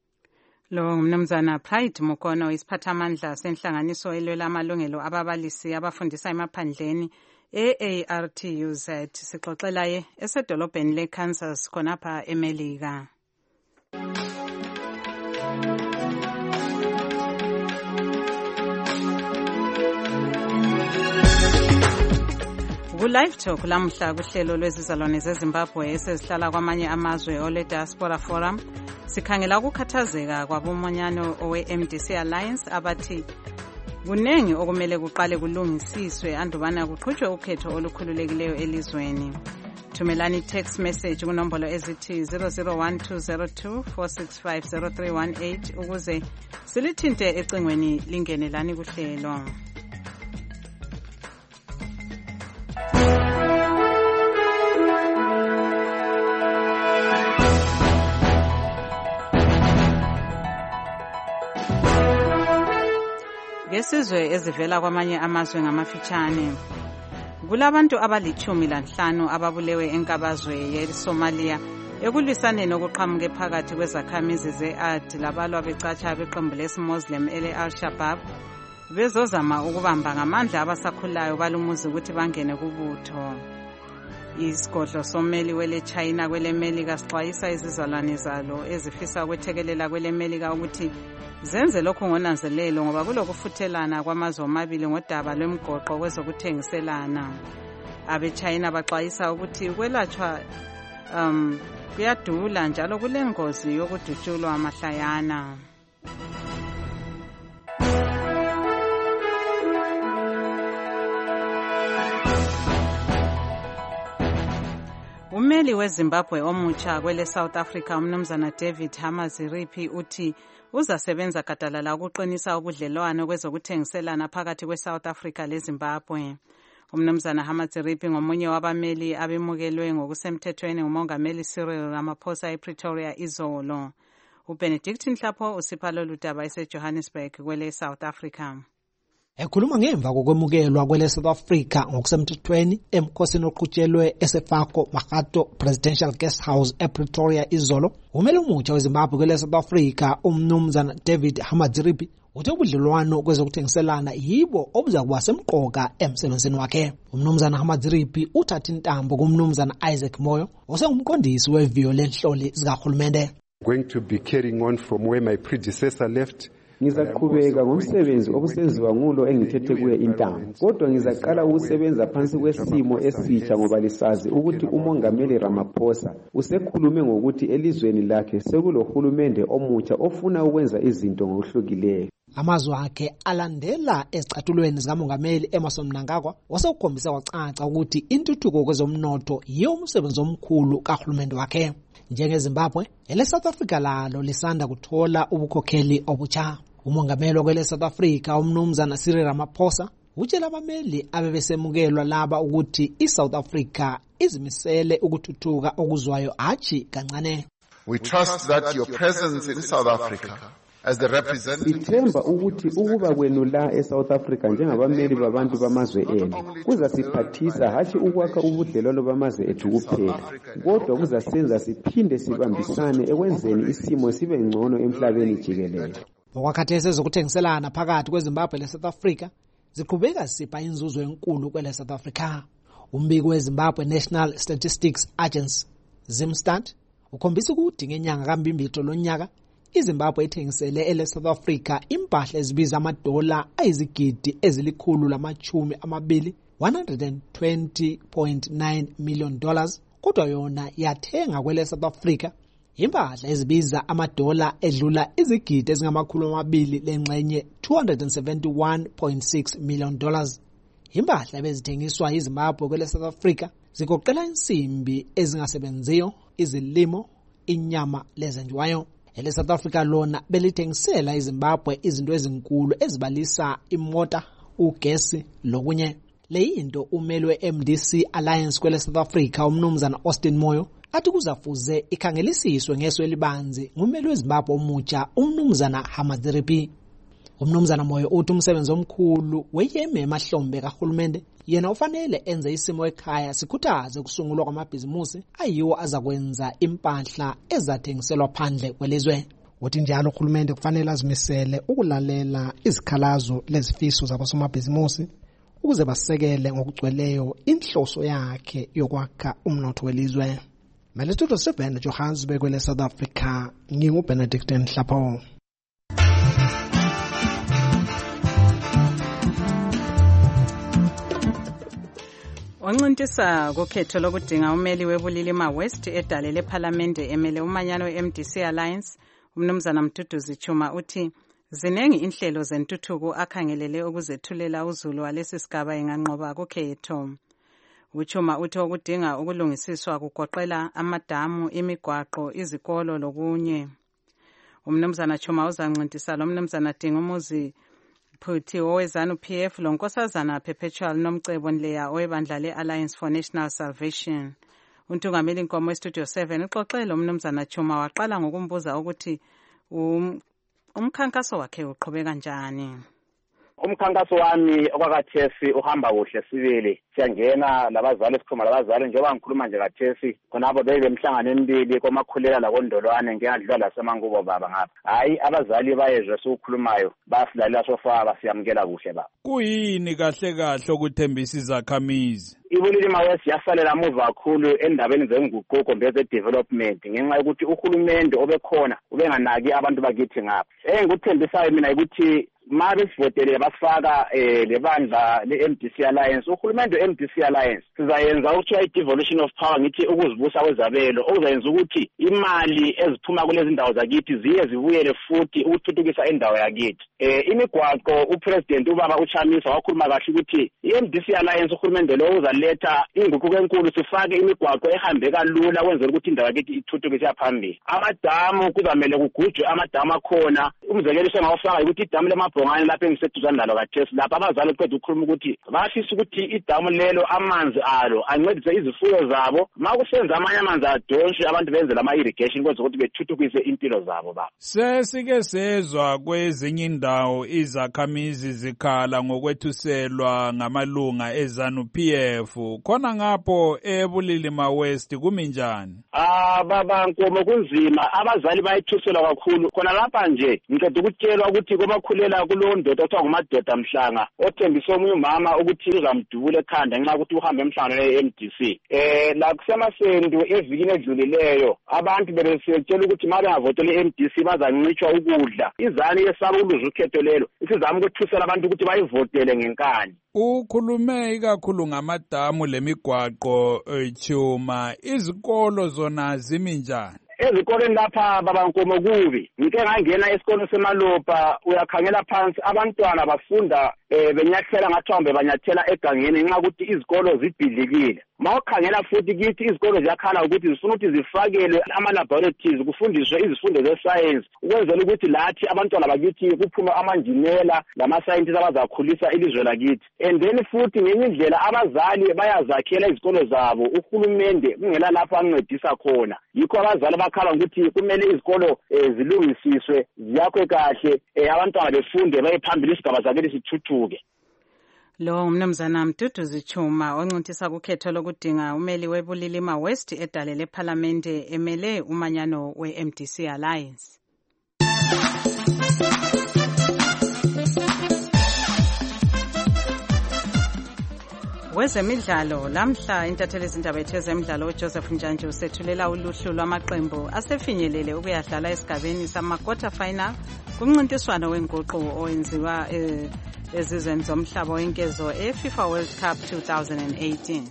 Lo mnumzana Pride Mukono isiphathamandla senhlanganiso elwela amalungelo ababalisi abafundisa emaphandleni e-A R T U Z sixoxela ye esedolobheni leKansas khonapha eMelika. Ku-Live Talk lamhla kuhlelo lwezizalwane zeZimbabwe esezihlala kwamanye amazwe ole Diaspora Forum sikhangela ukukhathazeka kwabomanyano owe-M D C Alliance abathi kunengi okumele kuqale kulungisiswe andubana kuqhutshwe ukhetho olukhululekileyo elizweni. Thumelani text message kunombolo ezithi zero zero one two zero two four six five zero three one eight ukuze silithinte ecingweni lingenelani kuhlelo. Ngesizwe ezivela kwamanye amazwe ngamafitshane kulabantu abalichumi lanhlanu ababulewe enkabazwe yeSomalia ekulwisaneni okuqhamuke phakathi kwezakhamizi ze-A D labalwa becatsha beqembu lesi-Muslim ele-Al-Shabaab bezozama ukubamba ngamandla abasakhulayo balumuzi ukuthi bangene kubutho. Isigodlo someli wele China kwele Melika sixwayisa izizalwane zalo ezifisa ukwethekelela kwele Melika ukuthi zenze lokho ngonanzelelo ngoba kulokufuthelana kwamazwe amabili ngodaba lwemgoqo kwezokuthengiselana. Abe-China baxwayisa ukuthi ukwelatshwa um kuyadula njalo kulengozi yokudutshulwa mahlayana. Umeli weZimbabwe omutsha kwele South Africa umnumzana David Hamaziripi uthi uzasebenza gadalala ukuqinisa ubudlelwano kwezokuthengiselana phakathi kweSouth Africa leZimbabwe. Umnumzana Hamaziripi ngomunye wabameli abemukelwe ngokusemthethweni ngumongameli Cyril Ramaphosa ePretoria izolo. uBenedict Nhlapho usipha lolu daba eseJohannesburg kwele South Africa. Ekhuluma ngemva kokwemukelwa kwele South Africa ngokusemthethweni emkhosini oqhutshelwe eSefako Mahato Presidential Guest House ePretoria izolo, umeli omutsha weZimbabwe kwele South Africa umnumzana David Hamaziripi uthe ubudlelwano kwezokuthengiselana yibo obuza kuba semqoka emsebenzini wakhe. Umnumzana Hamaziripi uthatha intambo kumnumzana Isaac Moyo osengumqondisi weviyo lenhloli zikahulumende. Going to be carrying on from where my predecessor left. ngizaqhubeka ngomsebenzi obusenziwa ngulo engithethe kuye intamo, kodwa ngizaqala ukusebenza phansi kwesimo esitsha ngoba lisazi ukuthi umongameli Ramaphosa usekhulume ngokuthi elizweni lakhe sekulohulumende omutsha ofuna ukwenza izinto ngokuhlukileyo. Amazwi akhe alandela ezicatulweni zikamongameli Emmerson Mnangagwa wasekukhombisa kwacaca ukuthi intuthuko kwezomnotho yiyo umsebenzi omkhulu kahulumende wakhe. NjengeZimbabwe, ele South Africa lalo lisanda kuthola ubukhokheli obutsha. Umongameli wakwele South Africa umnumzana Cyril Ramaphosa utshela abameli abebesemukelwa laba ukuthi iSouth Africa izimisele ukuthuthuka okuzwayo achi kancane. We trust that your presence in South Africa as the representative sithemba ukuthi ukuba kwenu la eSouth Africa njengabameli babantu bamazwe enu kuzasiphathisa hathi ukwakha ubudlelwano bamazwe ethu kuphela, kodwa kuzasenza siphinde sibambisane ekwenzeni isimo sibe ngcono emhlabeni jikelele. Okwakhathesi ezokuthengiselana phakathi kweZimbabwe leSouth Africa ziqhubeka sipha inzuzo enkulu kwele South Africa. Umbiko weZimbabwe National Statistics Agency Zimstat ukhombisa ukuthi ngenyanga kaMbimbitho lonyaka iZimbabwe ithengisele ele South Africa impahla ezibiza amadola ayizigidi ezilikhulu lamachumi amabili one hundred twenty point nine million dollars, kodwa yona yathenga kwele South Africa impahla ezibiza amadola edlula izigidi ezingamakhulu amabili lengxenye two hundred seventy-one point six million dollars. Impahla ebezithengiswa iZimbabwe kwele South Africa zigoqela insimbi ezingasebenziyo, izilimo, inyama lezenjwayo. Ele South Africa lona belithengisela iZimbabwe izinto ezinkulu ezibalisa imota, ugesi lokunye. Leyinto umeli we-M D C Alliance kwele South Africa umnumzana Austin Moyo athi kuzafuze ikhangelisiswe ngeso elibanzi ngumeli weZimbabwe omutsha umnumzana Hamadzirepi. Umnumzana Moyo uthi umsebenzi omkhulu weyeme emahlombe kahulumende yena ufanele enze isimo ekhaya sikhuthaze kusungulwa kwamabhizimusi ayiwo azakwenza impahla ezathengiselwa phandle kwelizwe. Uthi njalo uhulumende kufanele azimisele ukulalela izikhalazo lezifiso zabosomabhizimusi ukuze basekele ngokugcweleyo inhloso yakhe yokwakha umnotho welizwe. Melestudio seven Johannesburg kwele South Africa, nginguBenedict Nhlapo. Oncintisa kokhetho lokudinga umeli webulilima West edale leParlamente emele umanyano we-M D C Alliance, umnumzana Mduduzi Chuma uthi zinengi inhlelo zentuthuko akhangelele ukuzethulela uzulu walesi sigaba enganqoba kukhetho. Uchuma uthi okudinga ukulungisiswa kugoqela amadamu, imigwaqo, izikolo lokunye. Umnumzana Chuma uzancintisa lo mnumzana Dingumuzi Phuthi owezanu P F lo nkosazana Perpetual nomcebo Nleya owebandla le-Alliance for National Salvation. Untungameli Nkomo eStudio seven uxoxele umnumzana Chuma waqala ngokumbuza ukuthi um, umkhankaso wakhe uqhubeka kanjani. Umkhankaso wami okwakathesi uhamba kuhle sibili. Siyangena labazali sikhuluma labazali njengoba ngikhuluma nje kathesi khonabo bebe emhlangano emibili komakhulela la kondolwane ngiyadlula lasemangubo baba ngapha. Hayi abazali bayezwe sokukhulumayo basilalela sofaka siyamkela kuhle baba. Kuyini kahle kahle ukuthembisa izakhamizi? Ibulilima West yasalela muva kakhulu endabeni zenguquko mbeze development ngenxa yokuthi uhulumende obekhona ubenganaki abantu bakithi ngapha. Eh ngikuthembisayo mina ukuthi mabe sivotele basifaka eh lebandla le-M D C Alliance uhulumende we-M D C Alliance sizayenza ukuthiwa i-devolution of power ngithi ukuzibusa kwezabelo okuzayenza ukuthi imali eziphuma kulezi ndawo zakithi ziye zibuyele futhi ukuthuthukisa indawo yakithi. Eh imigwaqo upresident ubaba uChamisa wakhuluma kahle ukuthi i-M D C Alliance uhulumende lo uzaletha inguquko enkulu sifake imigwaqo ehambeka lula kwenzela ukuthi indawo yakithi ithuthukise phambili. Amadamu kuzamele kugujwe amadamu akhona umzekelo sengawufaka ukuthi idamu lemabhongane lapha engiseduzane nalo kathesi lapha abazali qeda ukukhuluma ukuthi bafisa ukuthi idamu lelo amanzi alo ancedise izifuyo zabo makusenza amanye amanzi adonshe abantu benze lama irrigation kwenza ukuthi bethuthukise impilo zabo ba. Sesike sezwa kwezinye indawo izakhamizi zikhala ngokwethuselwa ngamalunga ezanu P F khona ngapho eBulilima West kuminjani? Ah baba Nkomo kunzima abazali bayithuselwa kakhulu khona lapha nje ngiqeda ukutshelwa ukuthi komakhulela kulowo ndoda othiwa ngumadoda Mhlanga othembise omunye umama ukuthi uzamdubula ekhanda ngenxa ukuthi uhambe emhlanganweni e-M D C. Eh la kusemasendu evikini edlulileyo abantu bebesetshela ukuthi uma bengavotela i-M D C bazancitshwa ukudla. izani yesaba ukuluza ukhetho lelo isizama ukuthusela abantu ukuthi bayivotele ngenkani. Ukhulume ikakhulu ngamadamu lemigwaqo Chuma, izikolo zona zimi njani? Ezikoleni lapha babankomo kubi ngike ngangena esikoleni seMalopa uyakhangela phansi abantwana bafunda benyathela ngathombe banyathela egangeni nxa ukuthi izikolo zibhidlikile. Mawukhangela futhi kithi izikolo ziyakhala ukuthi zifuna ukuthi zifakelwe ama laboratories kufundiswe izifundo ze-science ukwenzela ukuthi lathi abantwana bakithi kuphuma amanjinela lama-scientists abazakhulisa ilizwe lakithi. And then futhi ngenye indlela abazali bayazakhela izikolo zabo uhulumende kungela lapho ancedisa khona. Yikho abazali bakhala ukuthi kumele izikolo zilungisiswe ziyakhwe kahle abantwana befunde baye phambili isigaba zakithi sithuthuke. Lo umnumzana Mduduzi Chuma oncintisa kukhetho lokudinga umeli webulilima West edale leParlamente emele umanyano we-M D C Alliance. Wezemidlalo lamhla intatheli izindaba ezemidlalo uJoseph Njanje usethulela uluhlu lwamaqembu asefinyelele ukuyadlala esigabeni sama-quarter final kumncintiswano wenguqu owenziwa eh, ezizweni zomhlaba wenkezo e-FIFA World Cup twenty eighteen.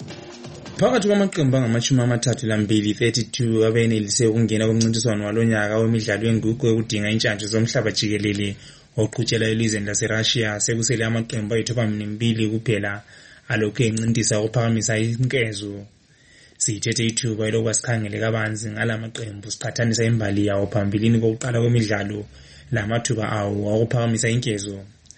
Phakathi kwamaqembu angamashumi amathathu lambili thirty-two abenelise ukungena kumncintiswano walonyaka wemidlalo yenguqu yokudinga intshantshu zomhlaba jikelele oqhutshela elizweni laseRussia sekusele amaqembu ayithobambili kuphela alokhu encintisa ukuphakamisa inkezo. Sithethe ithuba elokuba sikhangele kabanzi ngalamaqembu siqhathanisa imbali yawo phambilini kokuqala kwemidlalo lamathuba awo okuphakamisa inkezo.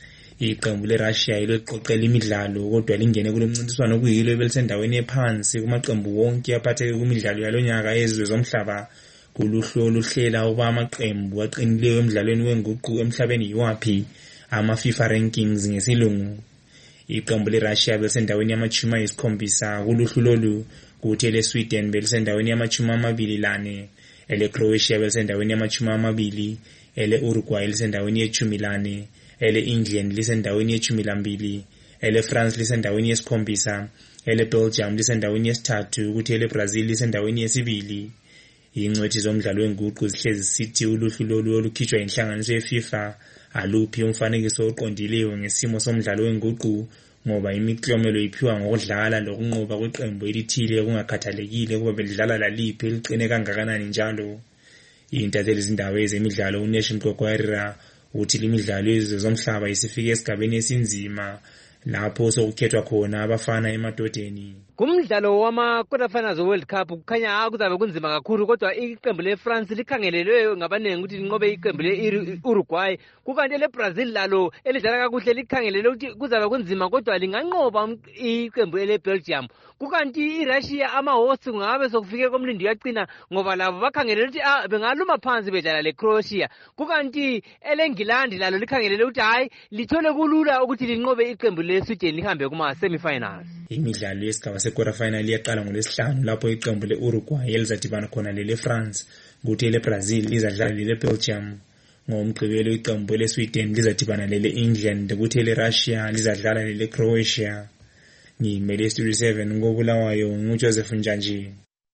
Iqembu leRussia ileqoqela imidlalo kodwa lingene kulomncintiswano kuyilo ebelisendaweni ephansi kumaqembu wonke aphatheke kumidlalo yalonyaka yezizwe zomhlaba. Kuluhlu oluhlela ukuba amaqembu aqinileyo emidlalweni wenguqu emhlabeni yiwaphi ama-FIFA rankings ngesilungu. Iqembu leRussia belisendaweni yamachumi ayisikhombisa kuluhlu lolu, kuthi eleSweden belisendaweni yamachumi amabili lane, eleCroatia belisendaweni yamachumi amabili, ele-Uruguay lisendaweni yechumi lane, ele-England lisendaweni yechumi lambili, ele-France lisendaweni yesikhombisa, ele-Belgium lisendaweni yesithathu, kuthi ele-Brazil lisendaweni yesibili. Ingcwethi zomdlalo wenguqu zihlezi sithi uluhlu lolu olukhitshwa inhlanganiso yeFIFA aluphi umfanekiso oqondileyo ngesimo somdlalo wenguqu ngoba imiklomelo iphiwa ngokudlala lokunqoba kweqembu elithile kungakhathalekile ukuba belidlala laliphi eliqine kangakanani njalo. Intatheli izindaba ezemidlalo uNation Mqokwarira uthi imidlalo yezizwe zomhlaba isifike esigabeni esinzima lapho sokukhethwa khona abafana emadodeni. Kumdlalo wama-quarter finals World Cup kukhanya kuzabe kunzima kakhulu kodwa iqembu leFrance likhangelelwe ngabanengi ukuthi linqobe iqembu le-Uruguay, kukanti leBrazil lalo elidlala kakuhle likhangelelwe ukuthi kuzabe kunzima kodwa linganqoba iqembu leBelgium, kukanti iRussia ama-host kungabe sokufike komlindi yaqina ngoba labo bakhangelelwe ukuthi ah bengaluma phansi bedlala leCroatia, kukanti elengilandi lalo likhangelelwe ukuthi hayi lithole kulula ukuthi linqobe iqembu leSweden lihambe kuma-semi-finals. Imidlalo yesigaba se-quarter final iyaqala ngolwesihlanu lapho iqembu le-Uruguay elizadibana khona lele-France, kuthi ele-Brazil lizadlala lele-Belgium. Ngomgqibelo iqembu le-Sweden lizadibana lele-England, kuthi ele-Russia lizadlala lele-Croatia. Ngimele Studio seven ngobulawayo nguJoseph Njanje.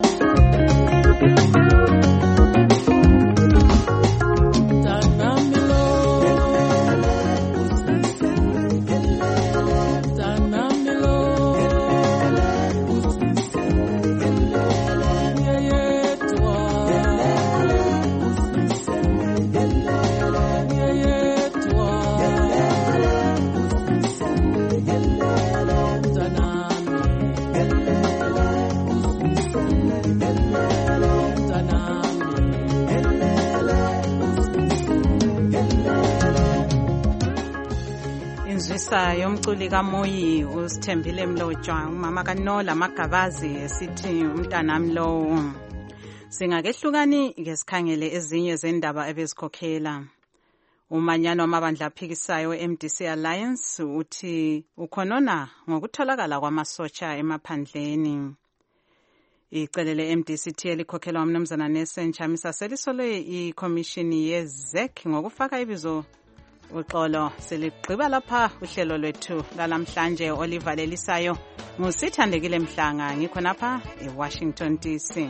Yomculi kaMoyi uSithembile Mlotshwa umama kaNola Magabazi esithi umntanami lo. Singakehlukani ke sikhangele ezinye zendaba ebezikhokhela. Umanyano wamabandla aphikisayo e-M D C Alliance uthi ukhonona ngokutholakala kwamasotsha emaphandleni. icele le-M D C T elikhokhelwa umnumzana Nelson Chamisa selisolwe ikhomishini ye-Z E C ngokufaka ibizo uxolo. Seligqiba lapha uhlelo lwethu lalamhlanje olivalelisayo. Ngusithandekile Mhlanga ngikho napha eWashington D C.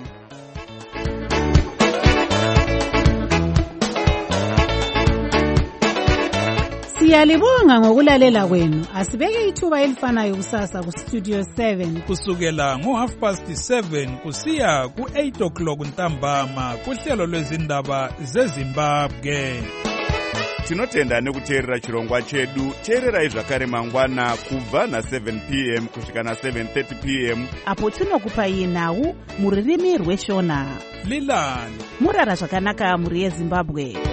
Siyalibonga ngokulalela kwenu. Asibeke ithuba elifanayo kusasa ku Studio seven kusukela ngo half past seven kusiya ku eight o'clock ntambama kuhlelo lwezindaba zeZimbabwe. Tinotenda nekuteerera chirongwa chedu. Teererai zvakare mangwana kubva na seven p m kusvika na seven thirty p m apo tinokupai nhau muririmi rweshona. Lilani murara zvakanaka muri yeZimbabwe.